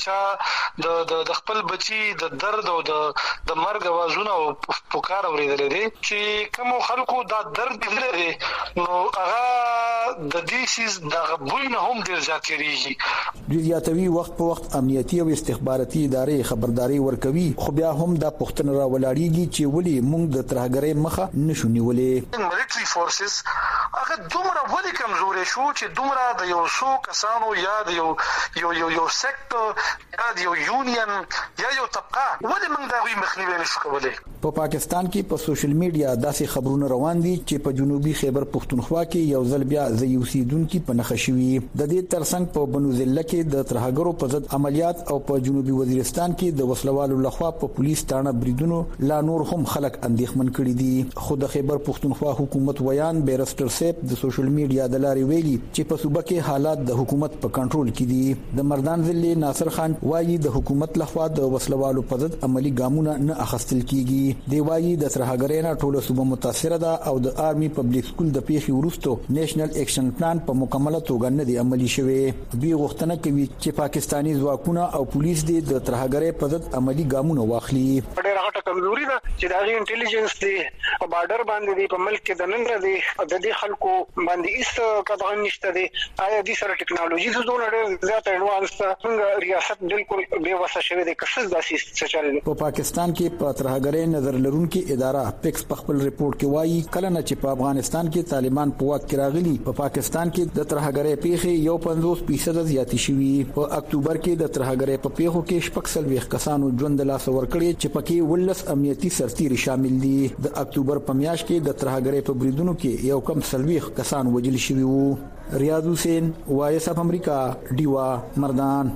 د خپل بچی د درد او د مرګ आवाजونه او پکار اوریدل دي چې کوم خلکو دا درد لري نو هغه د دې سیس د غوینه هم ډیر زیات کیږي. دوی زیاتوي وخت په وخت امنیتي او استخباراتي ادارې خبرداري ورکوي خو بیا هم دا پښتنه را ولاړیږي چې ولې موږ د ترهګرۍ مخه نشو نیولې. ملټري فورسز هغه دومره ولې کمزورې شو چې دومره د یو څو کسانو یا د یو سیکټر یا د یو یونین یا یو طبقه ولې موږ دا وی مخنیوي نشو کولای. په پاکستان کې په سوشل میډیا داسې خبرونه روان دي چې په جنوبي خیبر پختونخوا کې یو ځل بیا د یوسیدونکو په نخښه شوی. د دې ترڅنګ په بنو ضلع کې د ترهګرو په ضد عملیات او په جنوبي وزیرستان کې د وسلوالو لخوا په پولیس تانه بریدونو لا نور هم خلک اندېښمن کړي دي. خو د خیبر پختونخوا حکومت ویان بیرسټر صاحب د سوشل میډیا د لارې ویلي چې په صوبه کې حالات د حکومت په کنټرول کې دي. د مردان ضلع ناصر خان وایي د حکومت لخوا د وسلوالو په ضد عملی ګامونه نه اخیستل کیږي. دی وایي د ترهګرۍ نه ټوله صوبه متاثره ده او د آرمي پبلک سکول د پیښې وروسته نېشنل اکشن پلان په مکمله توګه نه دی عملی شوی. دوی غوښتنه کوي چې پاکستانی ځواکونه او پولیس دې د ترهګرۍ په ضد عملی ګامونه واخلي. ډېر غټه کمزوري ده چې د انټيليجنس دی په بارډر باندې دی په ملک کې د نن ورځې د دې خلکو خلکو باندې هیڅ قدغن نشته دی. آیا د سره ټکنالوژي څه ډول ډېر زیات ایڈوانس څنګه ریاست بالکل بے وسه شوی دی کښ داسې څه چل په پاکستان کې په ترهګرۍ نظر لرونکو اداره پیکس په خپل ریپورت کې وایي کله چې په افغانستان کې طالبان په واک کې راغلي په پاکستان کې د ترهګرۍ پیښې 50% زیاتې شوې. په اکتوبر کې د ترهګرۍ په پیښو کې شپږ سلويخ کسانو ژوند لاس ورکړي چې پکې 19 امنیتي سرتیري شامل دي. د اکتوبر په میاشت کې د ترهګرۍ په بریدونو کې یو کم سلويخ کسان وژل شوي وو. ریاض حسین وایس اف امریکا دیوا مردان.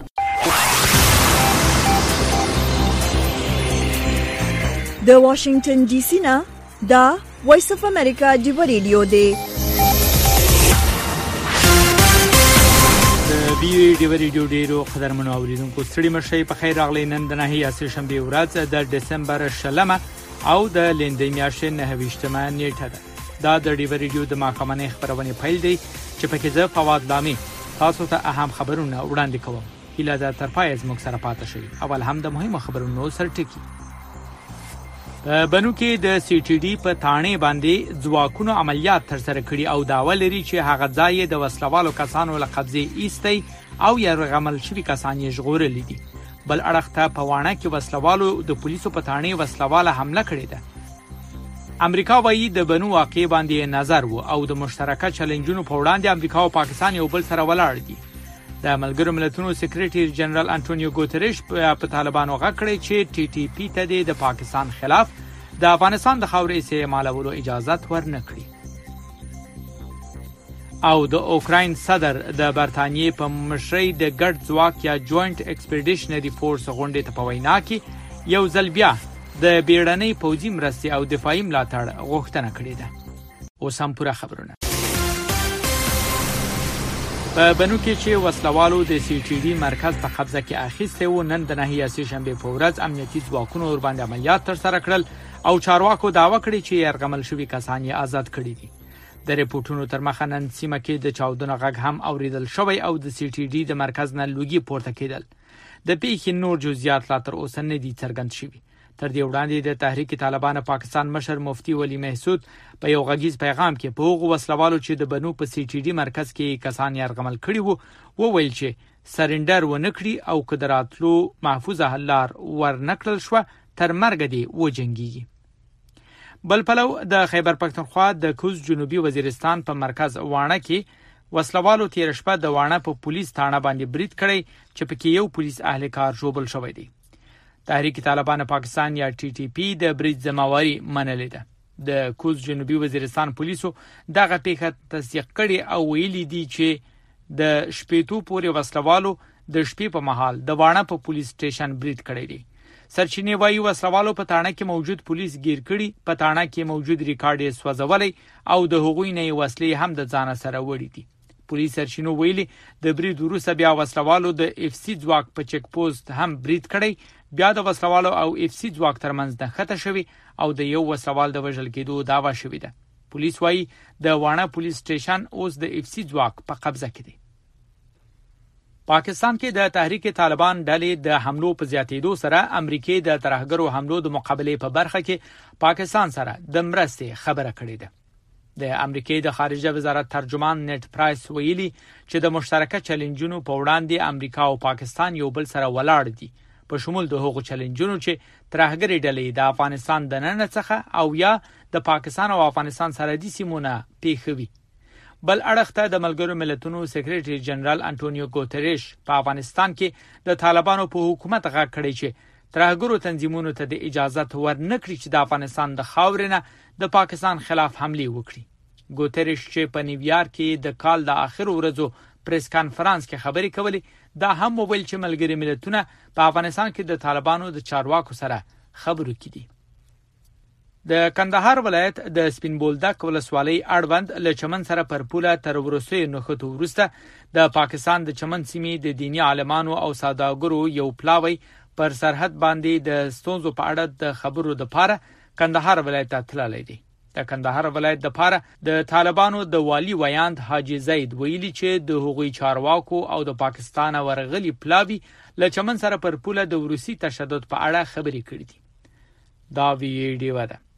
د واشنگټن ډي سي نه دا وایس اف امریکا دیوا ریډیو دی. د بي ډیو ریډیو ډیرو قدرمنو اوریدونکو ستړي مشي په خیر راغلی. نن د نهي اسې شنبه ورځ د دسمبر شلمه او د لندې میاشتې 29مه نیټه ده. دا د ډیو ریډیو د ماخامنې خبرونه پیل دی چې پکې زه فواد لامي تاسو ته اهم خبرونه وړاندې کوم. هیله ده تر پای زموږ سره پاتې شئ. اول هم د مهمو خبرونو سرټکی. بنو کې د سی ټي ډي په تانې باندې ځواکونو عملیات تر سره کړي او داوا لري چې هغه ځای د وسلوالو کسانو له قبضې ایستي او يرغمل شوي کسان یې ژغورلي دي. بل اړخ ته په وانه کې وسلوالو د پولیسو په تانې وسلواله حمله کړې ده. امریکا وايي د بنو واقع باندې نظر وو او د مشترکه چیلنجونو په وړاندې امریکا او پاکستان یو بل سره ولاړ دي. د ملګرو ملتونو سیکریټری جنرال انټونیو ګوتریش په طالبانو غږ کړی چې ټي ټي پی ته د پاکستان خلاف د افغانستان د خاورې استعمالولو اجازه ورنکړي. او د اوکراین صدر د برتانیې په مشرۍ د ګډ ځواک یا جوائنٹ ایکسپیډیشنری فورس غونډې ته په وینا کې یو ځل بیا د بیړنۍ پوځي مرستې او دفاعي ملاتړ غوښتنه کړې ده. اوس هم پوره خبرونه. په بنو کې چې وسلوالو د سی ټي ډي مرکز په قبضه کې اخیسته و، نن د نهي اسې شنبه په ورځ امنیتي ځواکونو ور باندې عملیات تر سره کړل او چارواکو داوا کړی چې يرغمل شوي کسان یې آزاد کړي دي. د ریپورتونو تر مخه نن سیمه کې د چاودنو غږ هم اوریدل شوی او د سی ټي ډي د مرکز نه لوګي پورته کېدل. د پیښې نور جزئیات لا تر اوسه نه دي څرګند شوي. تر دې وړاندې د تحریک طالبان پاکستان مشر مفتی ولی محسود په یو غږیز پیغام کې په هغو وسلوالو چې د بنو په سی ټي ډي مرکز کې کسان يرغمل کړي وو وویل چې سرندر ونکړي او قدراتلو محفوظه حل لار ورنکړل شو تر مرګ دی وجنګيږي. بل پلو د خیبر پختونخوا د کوز جنوبي وزیرستان په مرکز وانه کې وسلوالو تیر شپه د وانه په پولیس تھانه باندې برید کړی چې پکې یو پولیس اهلکار ژوبل شوی دی. تحریک طالبان پاکستان یا ټي ټي پی د برید ذمہواری منلې ده. د کوز جنوبي وزیرستان پولیسو دغه پیښه تصدیق کړي او ویلي دي چې د شپېتو پورې وسلوالو د شپې په مهال د وانه په پولیس سټیشن برید کړی دی. سرچینې وایي وسلوالو په تانه کې موجود پولیس گیر کړي، په تانه کې موجود ریکارډ یې سوځولې او د هغوی نه وسلې هم د ځان سره وړي دي. پولیس سرچینو ویلي د برید وروسته بیا وسلوالو د اف سی ځواک په چک پوسټ هم برید کړی. بیا د وسلوالو او اف سی ځواک ترمنځ د خطه شوی او د یو وسلوال د وژل کېدو داوا شوې ده. پولیس وایي د وانه پولیس سټیشن اوس د اف سی ځواک په قبضه کې دی. پاکستان کې د تحریک طالبان ډلې د حملو په زیاتېدو سره امریکای د ترهګرو حملو د مقابله په برخه کې پاکستان سره د مرستې خبره کړې ده. د امریکای د خارجه وزارت ترجمان نیټ پرایس ویلي چې د مشترکه چیلنجونو په وړاندې امریکا او پاکستان یو بل سره ولاړ دي، په شمول د هغو چیلنجونو چې ترهګري ډلې د افغانستان د نن څخه او یا د پاکستان او افغانستان سره د سیمونه پیښوي. بل اړخ ته د ملګرو ملتونو سیکریټری جنرال انټونیو ګوتریش په افغانستان کې د طالبانو په حکومت غږ کړی چې ترهګرو تنظیمونو ته د اجازه ورنکړي چې د افغانستان د خاورې نه د پاکستان خلاف حمله وکړي. ګوتریش چې په نیویارک کې د کال د اخر ورځو پریس کانفرنس کې خبرې کولې، دا هم ویل چې ملګري ملتونه په افغانستان کې د طالبانو د چارواکو سره خبرو کې دي. د کندهار ولایت د سپین بولدک ولسوالۍ اړوند له چمن سره پر پوله تر ورسې نوښتو وروسته د پاکستان د چمن سیمې د دینی عالمانو او سوداګرو یو پلاوی پر سرحد باندې د ستونزو په اړه د خبرو لپاره کندهار ولایت ته تللی دی. د کندهار ولایت لپاره د طالبانو د والی ویاند حاجی زید ویلي چې د هغوی چارواکو او د پاکستان ورغلي پلاوی له چمن سره پر پوله د روسي تشدد په اړه خبرې کړې دي. دا ویډیو ده.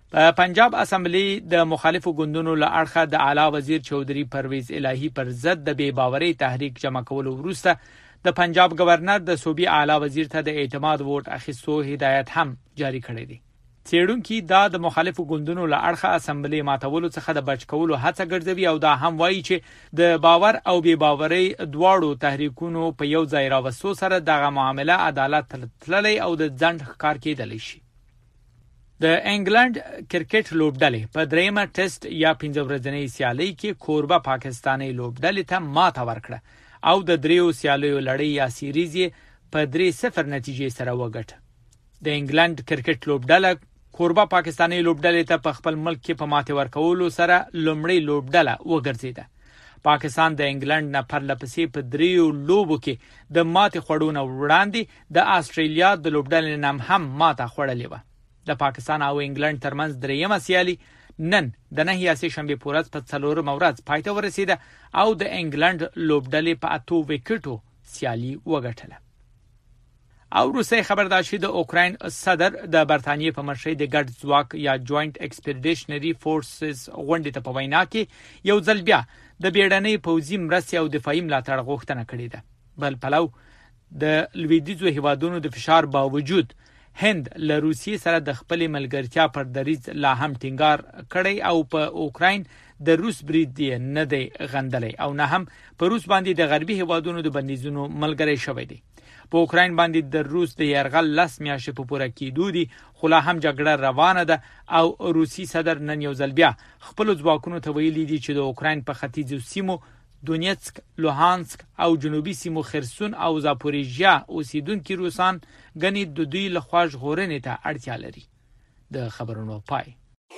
په پنجاب اسمبلی د مخالفو ګوندونو له اړخه د اعلی وزیر چودري پرویز الهی پر ضد د بې باورۍ تحریک جمع کولو وروسته د پنجاب گورنر د صوبې اعلی وزیر ته د اعتماد ووټ اخیستو هدایت هم جاری کړی دی. څېړونکي دا د مخالفو ګوندونو له اړخه اسمبلی ماتولو څخه د بچ کولو هڅه ګرځوي او دا هم وایي چې د باور او بې باورۍ دواړو تحریکونو په یو ځای راوستو سره دغه معامله عدالت تللی او د ځنډ ښکار کېدلی شي. د انګلند کرکټ لوبډلې په دریمه ټیسټ یا 15 ورځنۍ سیالۍ کې کوربه پاکستاني لوبډلې ته ماته ورکړه او د دریو سیالیو لړۍ یا سیریز په 3-0 نتیجې سره وګټه. د انګلند کرکټ لوبډله کوربه پاکستاني لوبډلې ته په خپل ملک کې په ماته ورکولو سره لومړی لوبډله وګرځیده. پاکستان د انګلند نه پرلپسې په دریو لوبو کې د ماته خوړونه وړاندې د آسترالیا د لوبډلې نام هم ماته خوړلې و. د پاکستان او انګلند ترمنځ دریمه سیالي نن د 9 شنبه پورز په 4 ورځ پای ته ورسیده او د انګلند لوبډلې په 8 وکټو سیالي وګټله. او روسي خبرداشي د اوکراین صدر د برتانیې په مشرۍ د ګډ ځواک یا جوائنٹ ایکسپیډیشنری فورسز غونډې ته په وینا کې یو ځل بیا د بیړنۍ پوځي مرستې او دفاعي ملاتړ غوښتنه کړې ده. بل پلو د لویدیځو هیوادونو د فشار باوجود هند له روسیې سره د خپل ملګرتیا پر دریځ لا هم ټینګار کړی او په اوکراین د روس برید نه دی غندلی او نه هم په روس باندې د غربي هیوادونو د بندیزونو ملګری شوی دی. په اوکراین باندې د روس د یرغل 10 میاشتې په پوره کېدو دي خو لا هم جګړه روانه ده او روسي صدر نن یو ځل بیا خپل ځواکونو ته ویلي دي چې د اوکراین په ختیځو سیمو دونیتسک، لوهانسک او جنوبي سیمو خرسون او زاپوریژیا اوسیدونکي روسان غني د دوی له خوا ژغورنې ته اړتیا لري. د خبرونو پای.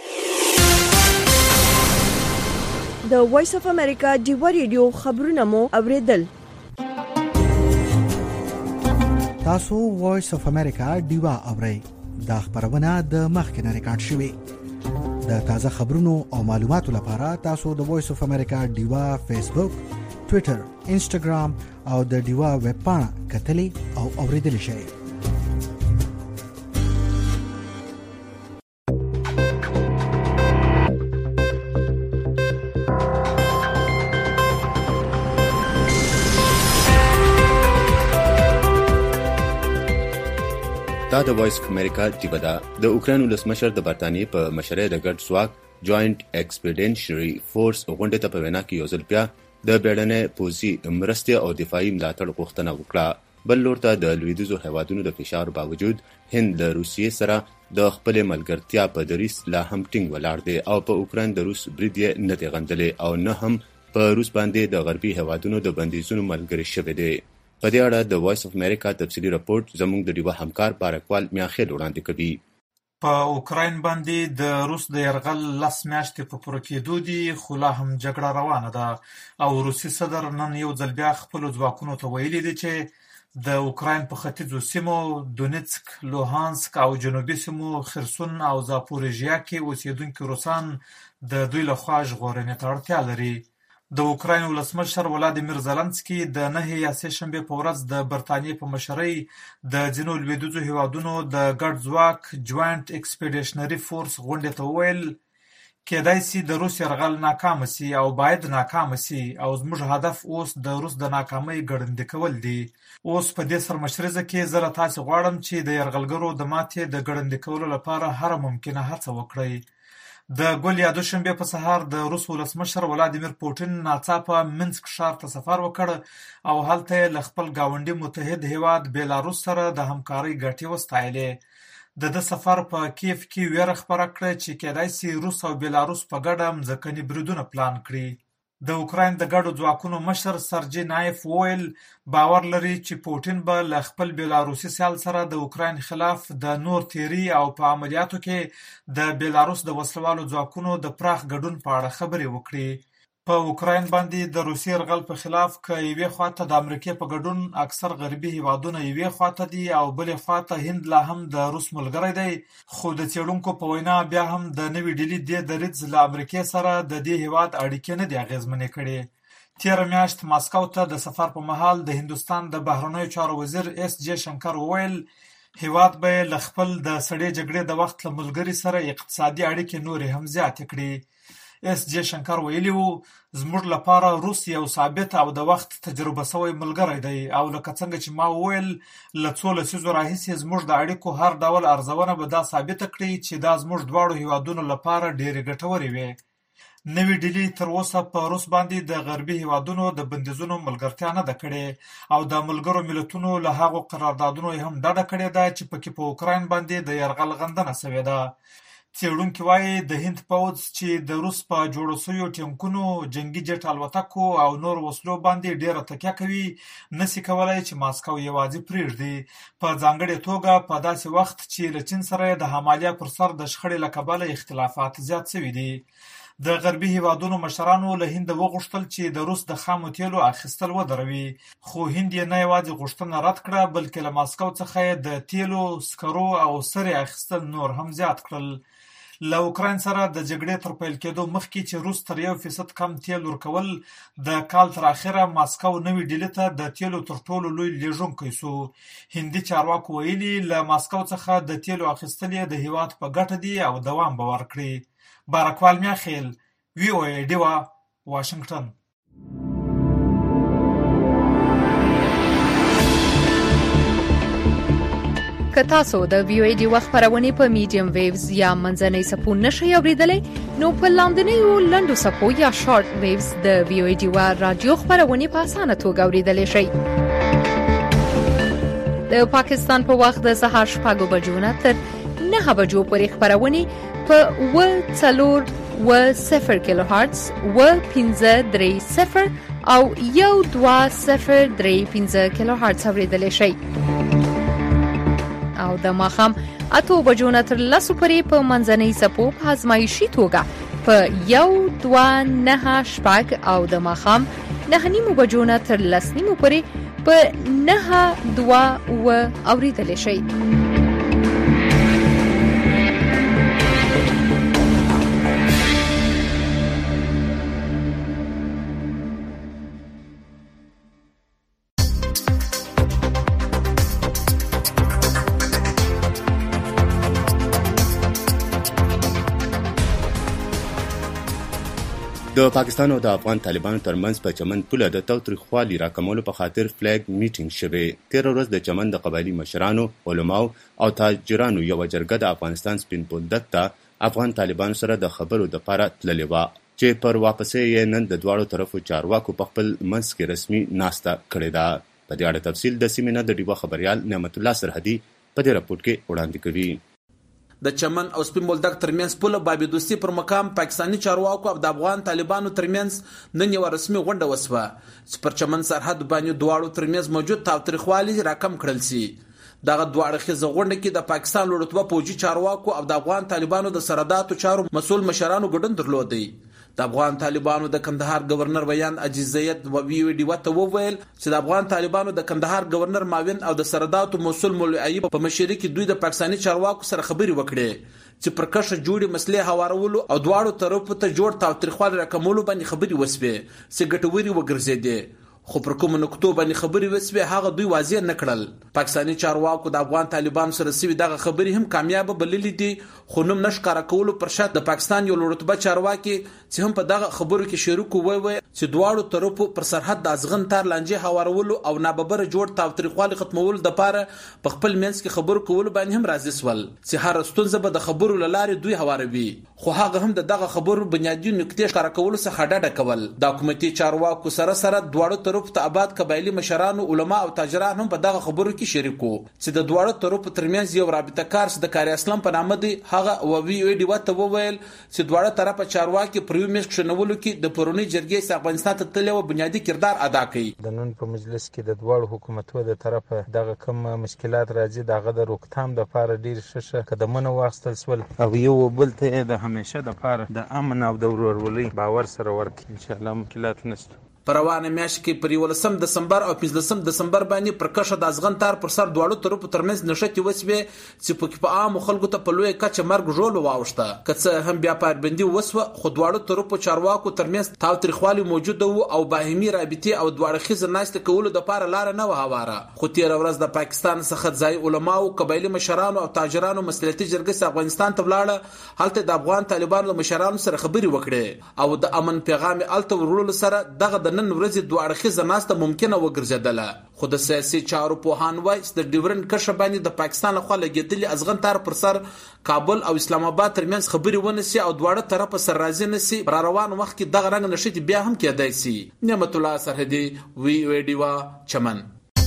د وایس اف امریکا ډیو ریډیو خبرونه مو اوریدل. تاسو وایس اف امریکا ډیو اورئ. دا خبرونه د مخکنه ریکارډ شوی. د تازه خبرونو او معلوماتو لپاره تاسو د وایس اف امریکا ډیوا فیسبوک، ټوئیټر، انسټاګرام او د ډیوا ویب پاڼه کتلی او اوریدلی شئ. دا د وایس اف امریکا ډیوا ده. د اوکراین ولسمشر د برتانیې په مشرۍ د ګډ ځواک جوائنٹ ایکسپیډیشنری فورس غونډې ته په وینا کې یو ځل بیا د بیړنۍ پوځي مرستې او دفاعي ملاتړ غوښتنه وکړه. بل لور ته د لویدیځو هیوادونو د فشار باوجود هند د روسیې سره د خپل ملګرتیا په دریځ لا هم ټینګ ولاړ دی او په اوکراین د روس برید نه دی غندلی او نه هم په روس باندې د غربي هیوادونو د بندیزونو ملګری شوی دی. په دې اړه د وایس اف امریکا تفصیلي راپورټ زموږ د ډیوا همکار بارکوال میاخیل وړاندې کوي. په اوکراین باندې د روس د یرغل 10 میاشتې په پوره کېدو دي خو لا هم جګړه روانه ده او روسي صدر نن یو ځل بیا خپل ځواکونو ته ویلي دي چې د اوکراین په ختیځو سیمو دونیتسک، لوهانسک او جنوبي سیمو خرسون او زاپوریژیا کې اوسیدونکي روسان د دوی لخوا ژغورنې ته اړتیا لري. د اوکراین ولسمشر ولادیمیر زلنسکي د 9 شنبه په ورځ د برتانیې په مشرۍ د ځینو لویدیځو هیوادونو د ګډ ځواک جوائنٹ ایکسپیډیشنری فورس غونډې ته وویل کېدای شي د روس یرغل ناکام شي او باید ناکام شي او زموږ هدف اوس د روس د ناکامۍ ګړندې کول دي. اوس په دې سرمشرزه کې زه له تاسو غواړم چې د یرغلګرو د ماتې د ګړندې کولو لپاره هر ممکنه هڅه وکړئ. د ګل یا دوشنبه په سهار د روس ولسمشر ولادیمیر پوټین ناڅاپه منسک ښار ته سفر وکړ او هلته له خپل گاونډي متحد هیواد بیلاروس سره د همکارۍ ګټې وستایلې. د سفر په کیف کې ویره خپره کړه چې کېدای شي روس او بیلاروس په ګډه مځکني بریدونه پلان کړي. د اوکراین د ګډو ځواکونو مشر سرجی نایف وویل باور لري چې پوټین به له خپل بیلاروسي سیال سره د اوکراین خلاف د نور تیری او په عملیاتو کې د بیلاروس د وسلوالو ځواکونو د پراخ ګډون په اړه خبرې وکړي. په اوکراین باندې د روسي یرغل په خلاف که یوې خواته د امریکې په ګډون اکثر غربي هیوادونه یوې خواته دي او بلې خواته هند لا هم د روس ملګری دی، خو د څېړونکو په وینا بیا هم د نوې ډیلي دې دریځ له امریکې سره د دې هیواد اړیکې نه دي اغېزمنې کړې. تېره میاشت ماسکو ته د سفر په مهال د هندوستان د بهرنیو چارو وزیر اس جے شنکر وویل هیواد به له خپل د سړې جګړې د وخت له ملګري سره اقتصادي اړیکې نورې هم زیاتې کړي. اس جے شنکر ویلي وو زموږ لپاره روس یو ثابت او د وخت تجربه شوی ملګری دی او لکه څنګه چې ما وویل له څو لسیزو راهیسې زموږ د اړیکو هر ډول ارزونه به دا ثابته کړي چې دا زموږ دواړو هیوادونو لپاره ډېرې ګټورې وي. نوې ډیلي تر اوسه په روس باندې د غربي هیوادونو د بندیزونو ملګرتیا نه ده کړې او د ملګرو ملتونو له هغو قراردادونو هم ډډه کړې ده چې پکې په اوکراین باندې د یرغل غندنه شوې ده. څېړونکي وایي د هند پوځ چې د روس په جوړو شویو ټینکونو، جنګي جټ الوتکو او نور وسلو باندې ډېره تکیه کوي، نشي کولی چې ماسکو یوازې پرېږدي، په ځانګړې توګه په داسې وخت چې له چین سره د حمالیا پر سر د شخړې له کبله اختلافات زیات شوي دي. د غربي هیوادونو مشرانو له هند وغوښتل چې د روس د خامو تیلو اخیستل ودروي، خو هند یې نه یوازې غوښتنه رد کړه بلکې له ماسکو څخه یې د تیلو، سکرو او سرې اخیستل نور هم زیات کړل. له اوکراین سره د جګړې تر پیل کېدو مخکې چې روس تر 1% کم تیل ورکول، د کال تر اخره ماسکو نوې ډیلي ته د تیلو تر ټولو لوی لیږونکی شو. هندي چارواکو ویلي له ماسکو څخه د تیلو اخیستل یې د هیواد په ګټه دي او دوام به ورکړي. بارکوال میاخیل، وی او ای ډیوا، واشنگټن. که تاسو د وی او ای ډیوا خبرونه په میډیم ویوز یا منځنۍ سپو نشئ اوریدلای نو په لاندنیو لنډو سپو یا شارټ ویوز د وی او ای ډیوا رادیو خبرونه په اسانه توګه اوریدلای شئ. د پاکستان په وخت د سهار 6 بجو نه تر 9 بجو پورې خبرونه په 0 کیلو هرتز 1530 او 1203 کیلو هرتز اوریدلای شئ. او د ماښام 8 بجو نه تر 10 پورې په منځنۍ سپو په ازمایشي توګه په 1298 او د ماښام 9 بجو نه تر 10 پورې په 922 اوریدلای شئ. د پاکستان او د افغان طالبانو ترمنځ په چمن پوله د تاوتریخوالي راکمولو په خاطر فلیګ میټینګ شوی. 13 ورځ د چمن د قبایلي مشرانو، علماو او تاجرانو یو جرګه د افغانستان سپین بولدک ته افغان طالبانو سره د خبرو لپاره تللې وه چې پر واپسې یې نن د دواړو طرفو چارواکو په خپل منځ کې رسمي ناسته کړې ده. په دې اړه تفصیل د سیمې نه د ډیوه خبريال نعمت الله سرحدي په دې راپورټ کې وړاندې کوي. د چمن او سپین بولدک ترمنځ پوله بابي دوستي پر مقام پاکستاني چارواکو او د افغان طالبانو ترمنځ نن یو رسمي غونډه وسوه چې پر چمن سرحد باندې دواړو ترمنځ موجود تاوتریخوالي راکم کړل شي. دغه دوه اړخیزه غونډه کې د پاکستان لوړتبه پوجي چارواکو او د افغان طالبانو د سرداتو چارو مسول مشرانو ګډون درلودي. د افغان طالبانو د کندهار گورنر ویان عجیزیت و وی وی ډی وته وویل چې د افغان طالبانو د کندهار گورنر معاون او د سرداتو مسول مولوی ایوب په مشرۍ کې دوی د پاکستاني چارواکو سره خبري وکړي چې پر کښه جوړي مسلې هوارولو او دواړو طرفو ته جوړ تاوتریخوالي راکمولو باندې خبري وسوي چې ګټوري وګرځېدي. خو پر کوم نقطو باندې خبري وسوي هغه دوی واضح نه کړل. پاکستاني چارواکو د افغان طالبانو سره سوي دغه خبري هم کامیاب بللې دي، خو نوم نشکاره کولو پر شرط د پاکستان یو لوړتبه چارواکي چې هم په دغه خبرو کې شریک وي چې دواړو طرفو پر سرحد د ازغن تار لانجې هوارولو او ناببره جوړ تاوتریخوالي ختمولو لپاره په خپل منځ کې خبرو کول باندې هم راضي سول چې هر ستونزه به د خبرو لاره دوی هواروي. خو هغه هم دغه خبرو بنیادی نکته ښکاره کول څخه ډډه کول. د حکومتي چارواکو سره دواړو طرفو ته آباد قبایلی مشرانو، علما او تاجران هم په دغه خبرو کې شریک وو چې د دواړو طرفو ترمنځ یو رابطه کار د کاری اسلام په نامه دی. هغه او وی او ډی وته وویل چې دواړه طرفه چارواکي پر یو میش شنولو کې د پرونی جرګې افغانستان ته تللی او بنیادی کردار ادا کړي. د نن په مجلس کې د دواړو حکومتونو د طرفه دغه کوم مشکلات راځي دغه د روکثام د لپاره ډیر ښه قدمونه واخیستل شول او یو بل ته د همیشه د لپاره د امن او د ورورولۍ باور سره ورکړي. ان شاء الله مشکلات نشته. په روانه میاشت کې پر 11 دسمبر او 15 دسمبر باندې پر کشه د ازغن تار پر سر دواړو طرفو ترمنځ نښتې وسوې چې پکې په عام خلکو ته په لوی کچه مرګ ژوبل واوښته. که څه هم بیا پایبندي وسوه خو دواړو طرفو چارواکو ترمنځ تاوتریخوالی موجود وو او باهمي رابطې او دواړه خیزه ناشته کولو د پاره لار نه و هواره. خو تیر ورځ د پاکستان څخه ځای علماو، قبایلی مشرانو او تاجرانو مصلحتي جرګه افغانستان ته ولاړه. هلته د افغان طالبانو د مشرانو سره خبرې وکړې او د امن پیغام الته ورولو سره دغه د نن ورځې دوه اړخیزه ناسته ممکنه وګرځېدله. خو د سیاسي چارو پوهان وایي چې د ډیورنډ کرښه باندې د پاکستان لخوا لګېدلې ازغن تار پر سر کابل او اسلام آباد ترمنځ خبرې ونسي او دواړه طرفه سر راضي نسي، را روان وخت کې دغه رنګ نښتې بیا هم کېدای سي. نعمت الله سرحدي، وی او ډیوا، چمن.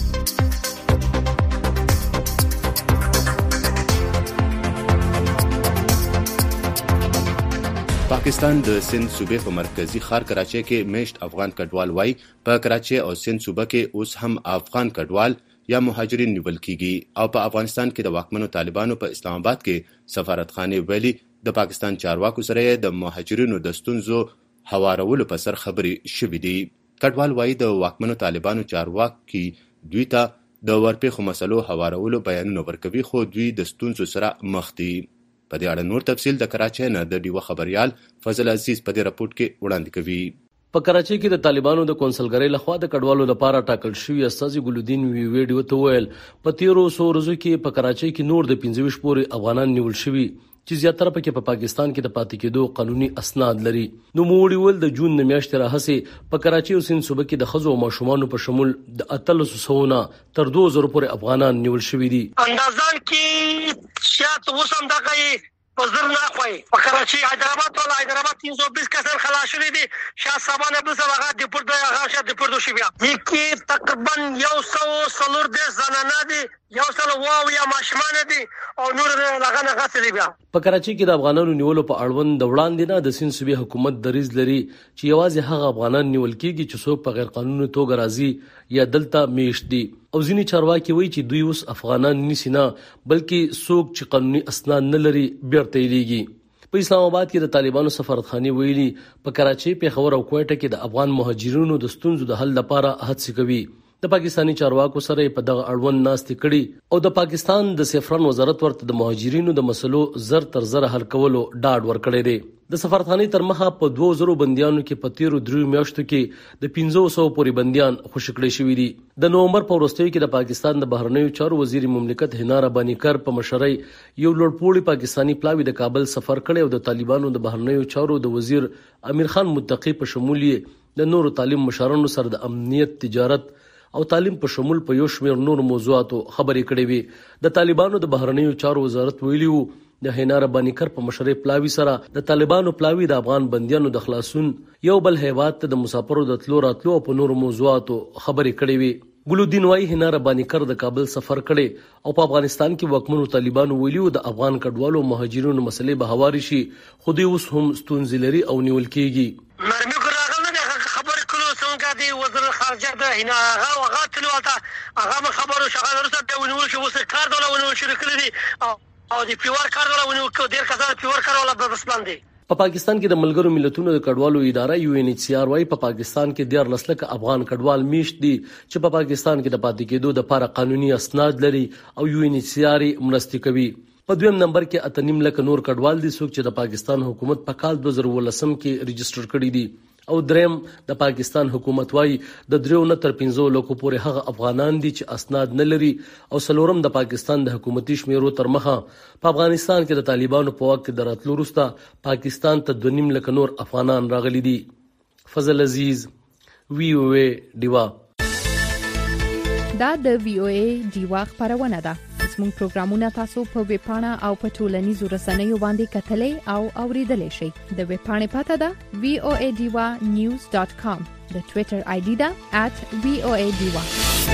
پاکستان د سند صوبې په مرکزی ښار کراچۍ کې میشت افغان کډوال وای په کراچۍ او سند صوبه کې اوس هم افغان کډوال یا مهاجرین نیول کیږي او په افغانستان کې د واکمنو طالبانو په اسلام آباد کې سفارتخانه ویلي د پاکستان چارواکو سره د مهاجرینو د ستونزو هوارولو په سر خبرې شوې دي. کډوال وای د واکمنو طالبانو چارواکي دوی ته د ورپېښو مسلو هوارولو بیانونه ورکوي خو دوی د ستونزو سره مخ دي. په دې اړه نور تفصیل د کراچۍ نه د ډیوه خبريال فضل عزیز په دې راپورټ کې وړاندې کوي. په کراچۍ کې د طالبانو د کونسلګرۍ لخوا د کډوالو لپاره ټاکل شوی استاذ ګلودین ویډیو ته ویل په 1300 ورځو کې په کراچۍ کې نور د 25 پورې افغانان نیول شوي چې زیاتره پکې په پاکستان کې د پاتې کېدو قانوني اسناد لري. نو موړي ول د جون میاشتې راهسه په کراچۍ او سند صوبه کې د خزو او ماشومان په شمول د 300 تر 2000 پورې افغانان نیول شوي دي. اندازان کې شاته وسم دغه وزر نه خوي په کراچۍ حیدرآباد 320 کسان خلاص شوي دي. شاه صاحبان عبد الصمد هغه د پورته هغه شاه د پورته شي بیا کې تقریبا 140 زنانه دي، 100 یا ماشومان دي او نور هغه نه غاڅ دي. بیا په کراچۍ کې د افغانانو نیولو په اړوند د وړاندې نه د سند صوبې حکومت دریځ لري چې یوازې هغه افغانان نیول کیږي چې څوک په غیر قانوني توګه راځي یا دلته میشت دي او ځینې چارواکي وایي چې دوی اوس افغانان نیسي نه بلکې څوک چې قانوني اسناد نه لري بیرته لیږي. په اسلام آباد کې د طالبانو سفارتخانه ویلي په کراچۍ، پیښور او کوټه کې د افغان مهاجرینو د ستونزو د حل لپاره هڅې کوي. د پاکستاني چارواکو سره په دغه اړوند ناستې کړي او د پاکستان د سفران وزارت ورته د مهاجرینو د مسلو زر تر زر حل کولو ډاډ ورکړی دی. د سفارتخانه تر مخه په 2000 بنديانو کې په 13 میاشتو کې د 1500 پورې بنديان خوشی کړي شوي دي. د نومبر په وروستیو کې د پاکستان د بهرنیو چارو وزیر مملکت حنا ربانی کر په مشرۍ یو لوړپوړی پاکستانی پلاوی د کابل سفر کړي او د طالبانو د بهرنیو چارو د وزیر امیر خان متقی په شمول د نورو تعلیم مشرانو سره د امنیت، تجارت او تعلیم په شمول په یو شمېر نور موضوعاتو خبرې کړې وي. د طالبانو د بهرنیو چارو وزارت ویلي وو د حنا ربانی کر په مشرۍ پلاوی سره د طالبانو پلاوی د افغان بندیانو د خلاصون یو بل هیواد ته د مسافرو د تلو راتلو په نور موضوعاتو خبرې کړې وي. ګلودین وای حنا ربانی کر د کابل سفر کړي او په افغانستان کې واکمنو طالبانو ویلي د افغان کډوالو مهاجرینو مسلې به هواري شي خو دوی اوس هم ستونزې لري او نیول کېږي. وزیر خارجه ده هنا هغه تلو هغه خبرو شغال رسته به ونول شو وسه کار دوله ونول شروع کړی او د پیور کار دوله ونول کو ډیر کسان پیور کار ولا بس باندې. په پاکستان کې د ملګرو ملتونو د کډوالو اداره UNHCR وايي په پاکستان کې 13 لسلک افغان کډوال میشت دي چې په پاکستان کې د پاتې کېدو د لپاره قانوني اسناد لري او UNHCR مرسته کوي. په دویم نمبر کې 8.5 لک نور کډوال دي څوک چې د پاکستان حکومت په کال 2019 کې رجسټر کړي دي او دریم د پاکستان حکومت وايي د 3 نه تر 15 لکو پورې هغه افغانان دي چې اسناد نه لري او سلورم د پاکستان د حکومتي شمیرو تر مخه په افغانستان کې د طالبانو په وخت د راتلو وروسته پاکستان ته 2.5 لک نور افغانان راغلي دي. فضل عزیز، وی او ای ډیوا. دا د وی او ای ډیوا خبرونه ده. زموږ پروګرامونه تاسو په ویب پاڼه او په ټولنیزو رسنیو باندې کتلې او اوریدلای شئ. د ویب پاڼې پته ده voadiwa.news.com. د ټوئیټر آی ډي ده @voadiwa.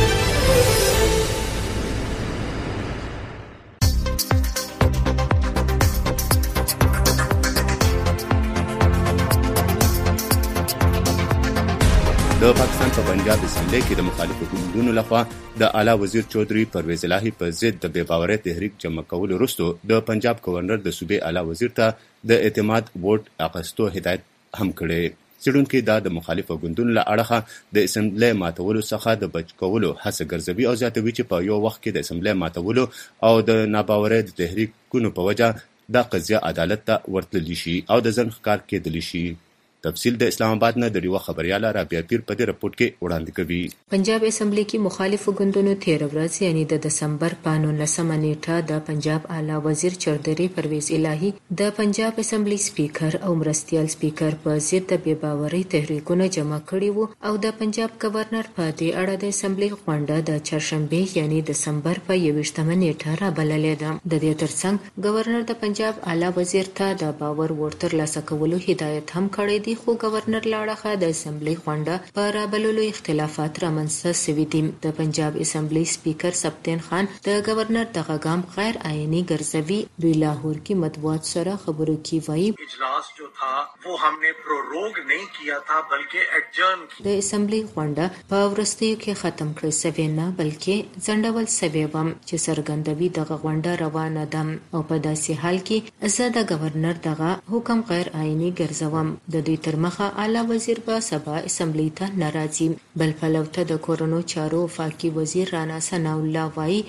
د پاکستان په پنجاب اسمبلی کې د مخالفو ګوندونو لخوا د اعلی وزیر چودري پرویز الهي په ضد د بې باورۍ تحریک جمع کولو وروسته د پنجاب گورنر د صوبې اعلی وزیر ته د اعتماد ووټ اخیستو هدایت هم کړی. څېړونکي دا د مخالفو ګوندونو له اړخه د اسمبلی ماتولو څخه د بچ کولو هڅه ګرځوي او زیاتوي چې په یو وخت کې د اسمبلی ماتولو او د ناباورۍ د تحریکونو په وجه دا قضیه عدالت ته ورتللی شي او د ځنډ ښکار کېدلی شي. تفصیل د اسلام آباد نه د ډیوه خبرياله رابعه پیر په دې رپورټ کې وړاندې کوي. پنجاب اسمبلی کې مخالفو ګوندونو 13 ورځ یعنی د دسمبر په 19 نیټه د پنجاب اعلی وزیر چودھری پرویز الهی د پنجاب اسمبلی سپیکر او مرستیال سپیکر په ضد د بې باورۍ تحریکونه جمع کړي وو او د پنجاب گورنر په دې اړه د اسمبلی غونډه د چهارشنبه یعنی دسمبر په 21 نیټه را بللې ده. د دې ترڅنګ گورنر د پنجاب اعلی وزیر ته د باور ورتر لاسه کولو هدایت هم کړی دی خو گورنر لاړه د اسمبلی غونډه په رابللو اختلافات رامنځته شوي دي. د پنجاب اسمبلی سپیکر سبتین خان د گورنر دغه ګام غیر آئینی ګرځوي. دوی لاهور کې مطبوعات سره خبرو کې وایي اجلاس جو تھا وہ ہم نے پروروگ نہیں کیا تھا بلکہ ایڈجرن کیا. د اسمبلی غونډه په ورستیو کې ختم کړی سوی نه بلکې ځنډول سوی وم چې څرګندوي دغه غونډه روانه ده او په داسې حال کې زه د گورنر دغه حکم غیر آئینی ګرځوم. د دوی تر مخه اعلی وزیر به سبا اسمبلی ته ناراضي. بل پلو ته د کورونو چارو وفاقي وزیر رانا ثناء الله وایي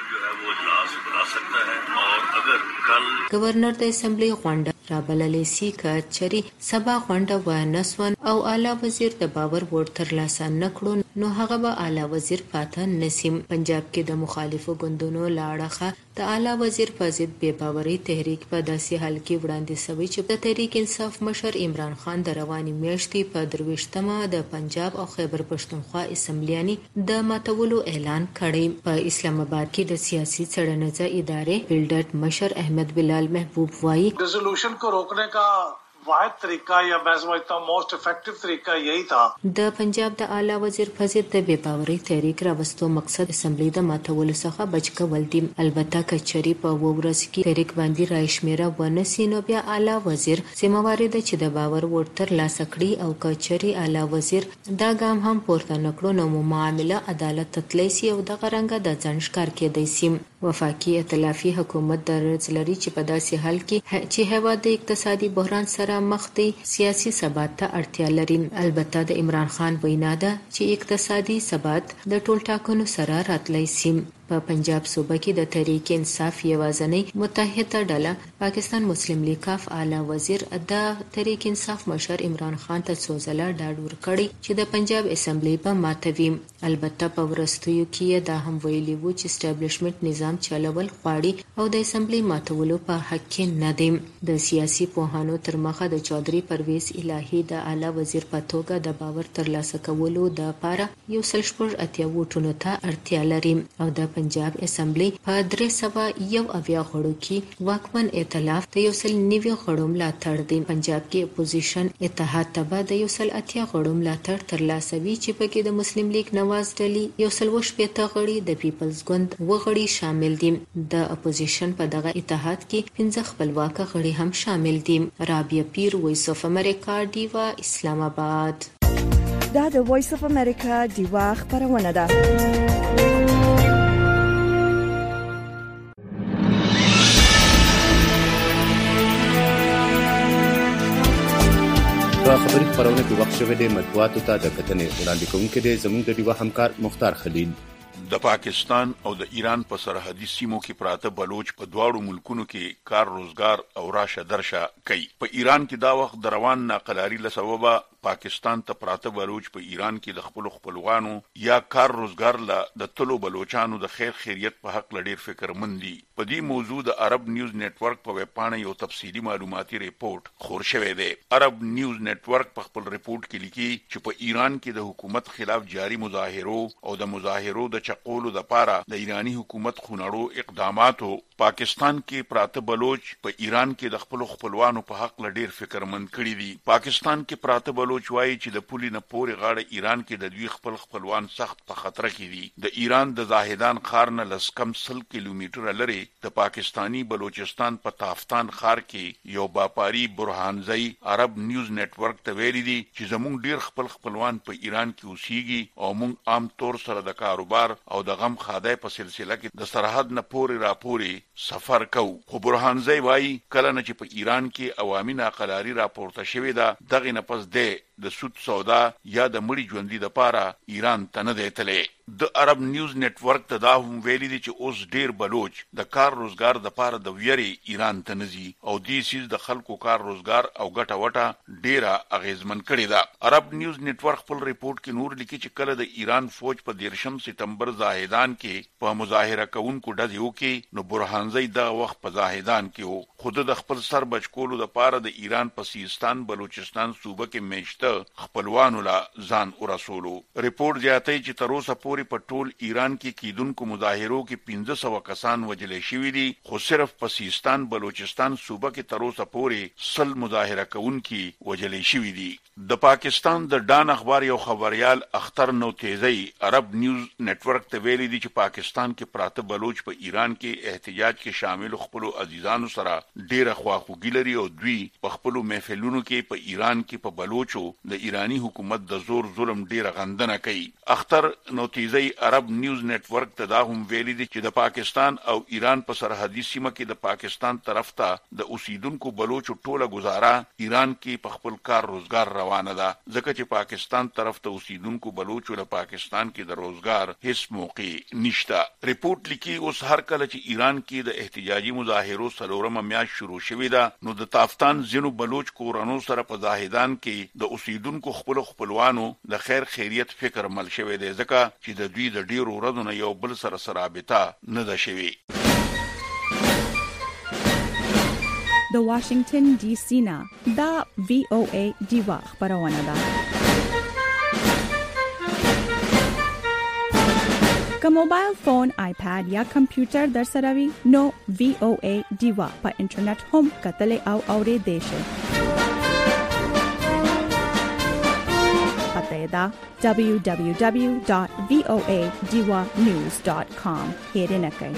گورنر د اسمبلی غونډه رابللې سي که چری سبا غونډه ونسون او اعلی وزیر د باور وړ ترلاسه نکړو نو هغه به اعلی وزیر پاته نسیم. پنجاب کې د مخالفو ګوندونو لاړه د اعلی وزیر په ضد بې باورۍ تحریک په داسې حال کې وړاندې شوی چې د تحریک انصاف مشر عمران خان د روانې میاشتې په 23مه د پنجاب او خیبر پښتونخوا اسمبلیاني د ماتولو اعلان کړی. په اسلام آباد کې د سیاسي څېړنیزه ادارې فیلډټ مشر احمد بلال محبوب وایي रेजोल्यूशन को रोकने का वाहिद तरीका या मैं समझता हूँ मोस्ट इफेक्टिव तरीका यही था. د پنجاب د اعلی وزیر په ضد د بې باورۍ تحریک راوستو مقصد اسمبلی د ماتولو څخه بچ کول دي. البته کچري په ورځ کې تحریک باندې راشمیره ونسي نو بیا اعلی وزیر سیمواري د چې د باور ورتر لاسه کړي او کچري اعلی وزیر دا ګام هم پورته نکړو نو معامله عدالت تتلی سي او د غرنګ د ځنډ ښکار کېدای سي. وفاقي ائتلافي حکومت درز لري چې په داسې حال کې چې هیواد د اقتصادي بحران سره مخ دی سیاسي ثبات ته اړتیا لري. البته د عمران خان وینا ده چې اقتصادي ثبات د ټول ټاکنو سره راتلی سي. په پنجاب صوبه کې د تحریک انصاف یوازنۍ متحده ډله پاکستان مسلم لیگ کاف اعلی وزیر د تحریک انصاف مشر عمران خان ته څو ځله ډاډ ورکړی چې د پنجاب اسمبلی به ماتوي. البته په ورستیو کې دا هم ویلي وو چې اسټابلیشمنت نظام چلول غواړي او د اسمبلی ماتولو په حق کې نه دی. د سیاسي پوهانو تر مخه د چودھری پرویز الهی د اعلی وزیر په توګه د باور ترلاسه کولو د لپاره 180 ووټونو ته اړتیا لري او د پنجاب اسمبلی په 301 غړو کې واکمن ائتلاف د 190 غړو ملاتړ دی. پنجاب کې اپوزیشن اتحاد ته د 180 غړو ملاتړ ترلاسه وی چې پکې د مسلم لیگ نواز ډلې 115 غړي د پیپلز ګوند وغړي شامل دي. د اپوزیشن په دغه اتحاد کې 15 خپلواک غړي هم شامل دي. رابعه پیر وایس اف امریکا ډیوا اسلام آباد. دا د وایس اف امریکا ډیوا خبرونه ده. په خبري خبرونه کې وخت شوی دی مطبوعاتو ته د کتنې وړاندې کوونکی دی زموږ د ډیوا همکار مختار خلیل. د پاکستان او د ایران په سرحدي سیمو کې پراته بلوچ په دواړو ملکونو کې کار روزګار او راشه درشه کوي. په ایران کې دا وخت د روان ناقلاري له سببه پاکستان ته پراته بلوچ په ایران کې د خپلوانو یا کار روزګار له د تلو بلوچانو د خیر خیریت په حق لډیر فکرمند دي. په دې موضوع د عرب نیوز نتورک په ویب پاڼه یو تفصیلی معلوماتي ریپورت خور شوی دی. عرب نیوز نتورک په خپل ریپورت کې لیکي چې په ایران کې د حکومت خلاف جاری مظاهرو او د مظاهرو د چقولو د پاره د ایرانی حکومت خونړو اقداماتو پاکستان کې پراته بلوچ په ایران کې د خپلوانو په حق لډیر فکرمند کړي دي. پاکستان کې پراته بلوچ وایي چې د پولي نه پورې غاړه ایران کې د دوی خپلوان سخت په خطر کې دي. د ایران د زاهدان ښار نه لس کم 100 کیلومتره لري د پاکستانی بلوچستان په تافتان ښار کې یو باپاری برهانزئی عرب نیوز نتورک ته ویلي دي چې زموږ ډیر خپلوان په ایران کې اوسېږي او موږ عام طور سره د کاروبار او د غم خادای په سلسله کې د سرحد نه پورې راپورې سفر کوو. خو برهانزئی وایي کله نه چې په ایران کې عوامي ناقلاري راپورته شوې ده دغه نه پس د د سود سودا یا د مړي ژوندۍ لپاره ایران ته نه دی تللی. د عرب نیوز نتورک ته دا هم ویلي دي چې اوس ډیر بلوچ د کار روزګار د لپاره د ویری ایران ته نزي او دې سیس د خلکو کار روزګار او ګټه وټه ډیره اغیزمن کړې ده. عرب نیوز نتورک خپل ریپورت کې نور لیکي چې کله د ایران فوج په 13 سپتمبر زاهدان کې په مظاهره کوونکو ډزې وکړي نو برهانزی دغه وخت په زاهدان کې وو. خود د خپل سر بچ کولو د لپاره د ایران په سیستان بلوچستان صوبه کې میشته خپلوانو لا ځان ورسولو. ریپورت زیاتوي چې تر اوسه په ټول ایران کې کیدونکو مظاهرو کې 1500 کسان وژل شوي دي خو صرف په سیستان بلوچستان صوبه کې تر اوسه پورې 100 مظاهره کوونکي وژل شوي دي. د پاکستان د ډان اخبار یو خبريال اختر نوتیزی عرب نیوز نتورک ته ویلي دي چې پاکستان کې پراته بلوچ په ایران کې احتجاج کې شامل خپل عزیزانو سره ډیره خواخوږي لري او دوی په خپل محفلونو کې په ایران کې په بلوچو د ایرانی حکومت د زور ظلم ډیره غندنه کوي. اختر نوتیزی عرب نیوز نتورک ته دا هم ویلي دي چې د پاکستان او ایران په سرحدي سیمه کې د پاکستان طرف ته د اوسیدونکو بلوچو ټوله گزاره ایران کې په خپل کار روزګار روانه ده ځکه چې پاکستان طرف ته اوسیدونکو بلوچو له پاکستان کې د روزګار هیڅ موقع نشته. ریپورت لیکي اوس هر کله چې ایران کې د احتجاجي مظاهرو څلورمه میاشت شروع شوې ده نو د تافتان ځینو بلوچ کورانو سره په زاهدان کې د اوسیدونکو خپلوانو د خیر خیریت فکر مل شوی دی ځکه چې د دوی د ډیرو ورځو نه یو بل سره رابطه نه ده شوې. د واشنگټن ډي سي نه دا VOA دیوا خبرونه ده. که موبایل فون، آیپاد یا کمپیوټر در سره وي نو VOA دیوا په انټرنیټ هم کتل او اوریدل شي. پته دا www.voadiwanews.com هیرنه کوي.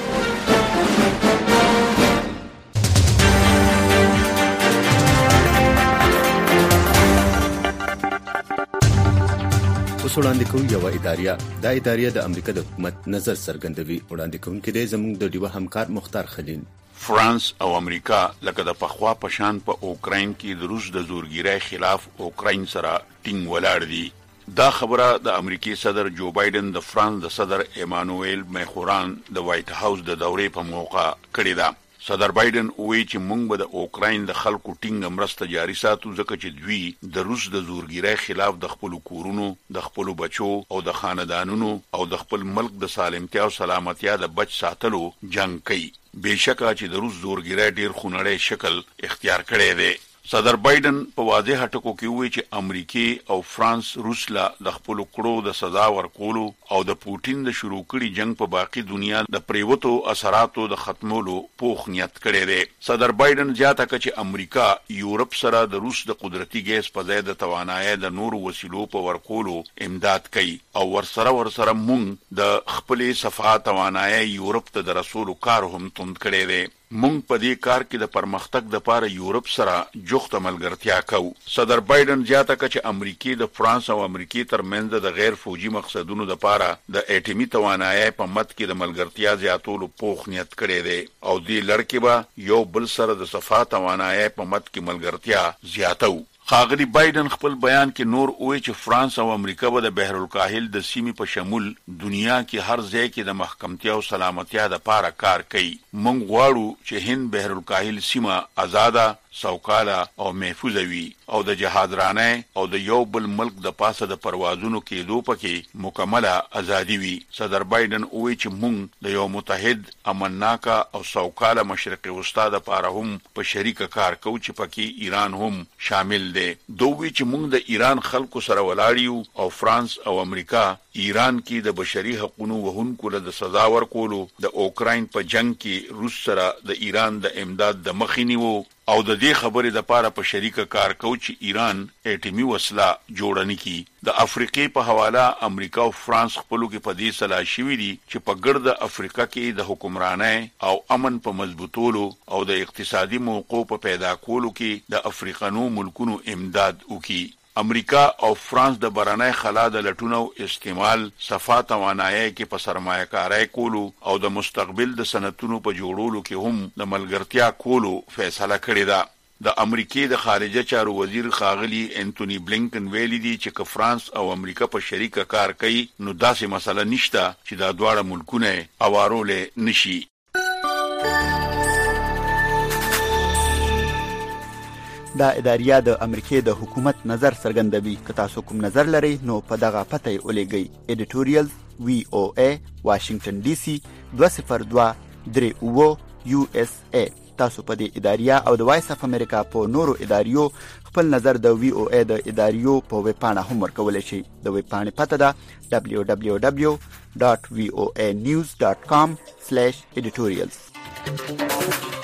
وړاندې کوي یو اداریه د امریکا د حکومت نظر څرګندوي. وړاندې کوونکې دی زموږ د ډیوه همکار مختار خلیل. فرانس او امریکا لکه د پخوا پشان په اوکراین کې د روس د زورګیرۍ خلاف اوکراین سره ټینګ ولاړ دي. دا خبره د امریکای صدر جو بایدن د فرانس د صدر ایمانوئل میخوران د وایټ هاوس د دورې په موقع کړې ده. صدر بایدن وایي چې موږ به د اوکراین د خلکو ټینګ مرسته جاري ساتو ځکه چې دوی د روس د زورګیرۍ خلاف د خپل کورونو، د خپل بچو او د خاندانونو او د خپل ملک د سالمتیا او سلامتیا د بچ ساتلو جنگ کوي. بهشکه چې د روس زورګیرۍ ډیر خونړی شکل اختیار کړی دی. صدر بایدن په واضح ټکو کې وایي چې امریکای او فرانس روس لا د خپل کړو د سزا ورکولو او د پوتین د شروع کړي جنگ په باقی دنیا د پریوتو اثراتو د ختمولو پوخ نیت کړی دی. صدر بایدن زیاته کړ چې امریکا یورپ سره د روس د قدرتي ګیس په ځای د توانایي د نورو وسیلو په ورکولو امداد کوي او ورسره مونږ د خپل صفحه توانایي یورپ ته د رسولو کار هم توند کړی دی. مونږ په دې کار کې د پرمختګ لپاره یورپ سره جوخت ملګرتیا کوو. صدر بایدن زیاته کړ چې امریکای د فرانس او امریکای ترمنځ د غیر فوجي مقصدونو لپاره د اټومي توانایي په مت کې د ملګرتیا زیاتولو پوخ نیت کړی دی او دې لړ کې به یو بل سره د صفا توانایي په مت کې ملګرتیا زیاتو. ښاغلي بایدن خپل بیان کې نور وایي چې فرانس او امریکا به د بحر الکاهل د سیمې په شمول دنیا کې هر ځای کې د محکمتیا او سلامتیا لپاره کار کوي. موږ غواړو چې هند بحر الکاهل سیمه آزاده، سوکاله او محفوظ وي او د جهادرانه او د یو بل ملک د پاسه د پروازونو کېدو پکې مکمله ازادي وي. صدر بایدن وایي چې موږ د یو متحد، امنناکه او سوکاله مشرق وسطا لپاره هم په شریکه کار کوو چې پکې ایران هم شامل دی. دوی چې موږ د ایران خلکو سره ولاړیو او فرانس او امریکا ایران کې د بشري حقوقو وهونکو له سزا ورکولو د اوکراین په جنگ کې روس سره د ایران د امداد د مخینی وو او د دې خبرې د پاره په شریکه کار کوي چې ایران اټومي وسله جوړ نه کړي. د افریقې په حواله امریکا او فرانس خپلو کې په دې صلاح شوي دي چې په ګرد افریقا کې د حکمرانۍ او امن په مضبوطولو او د اقتصادي موقعو په پیدا کولو کې د افریقانو ملکونو امداد وکړي. امریکا او فرانس د برانای خلا د لټونو استعمال، صفا توانایي کې په سرمایه کاري کولو او د مستقبل د صنعتونو په جوړولو کې هم د ملګرتیا کولو فیصله کړې ده. د امریکای د خارجه چارو وزیر ښاغلي انټونی بلینکن ویلي دی چې که فرانس او امریکا په شریکه کار کوي نو داسې مسله نشته چې دا دواړه ملکونه اوارول نشي. دا اداریه د امریکای د حکومت نظر څرګندوي. که تاسو کوم نظر لرئ نو په دغه پته یې ولېږئ. editorials VOA Washington DC 20238 USA. تاسو په دې اداریه او د وایس اف امریکا په نورو اداریو خپل نظر د VOA د اداریو په ویب پاڼه هم ورکولی شئ. د ویب پاڼې پته ده www.voanews.com/editorials.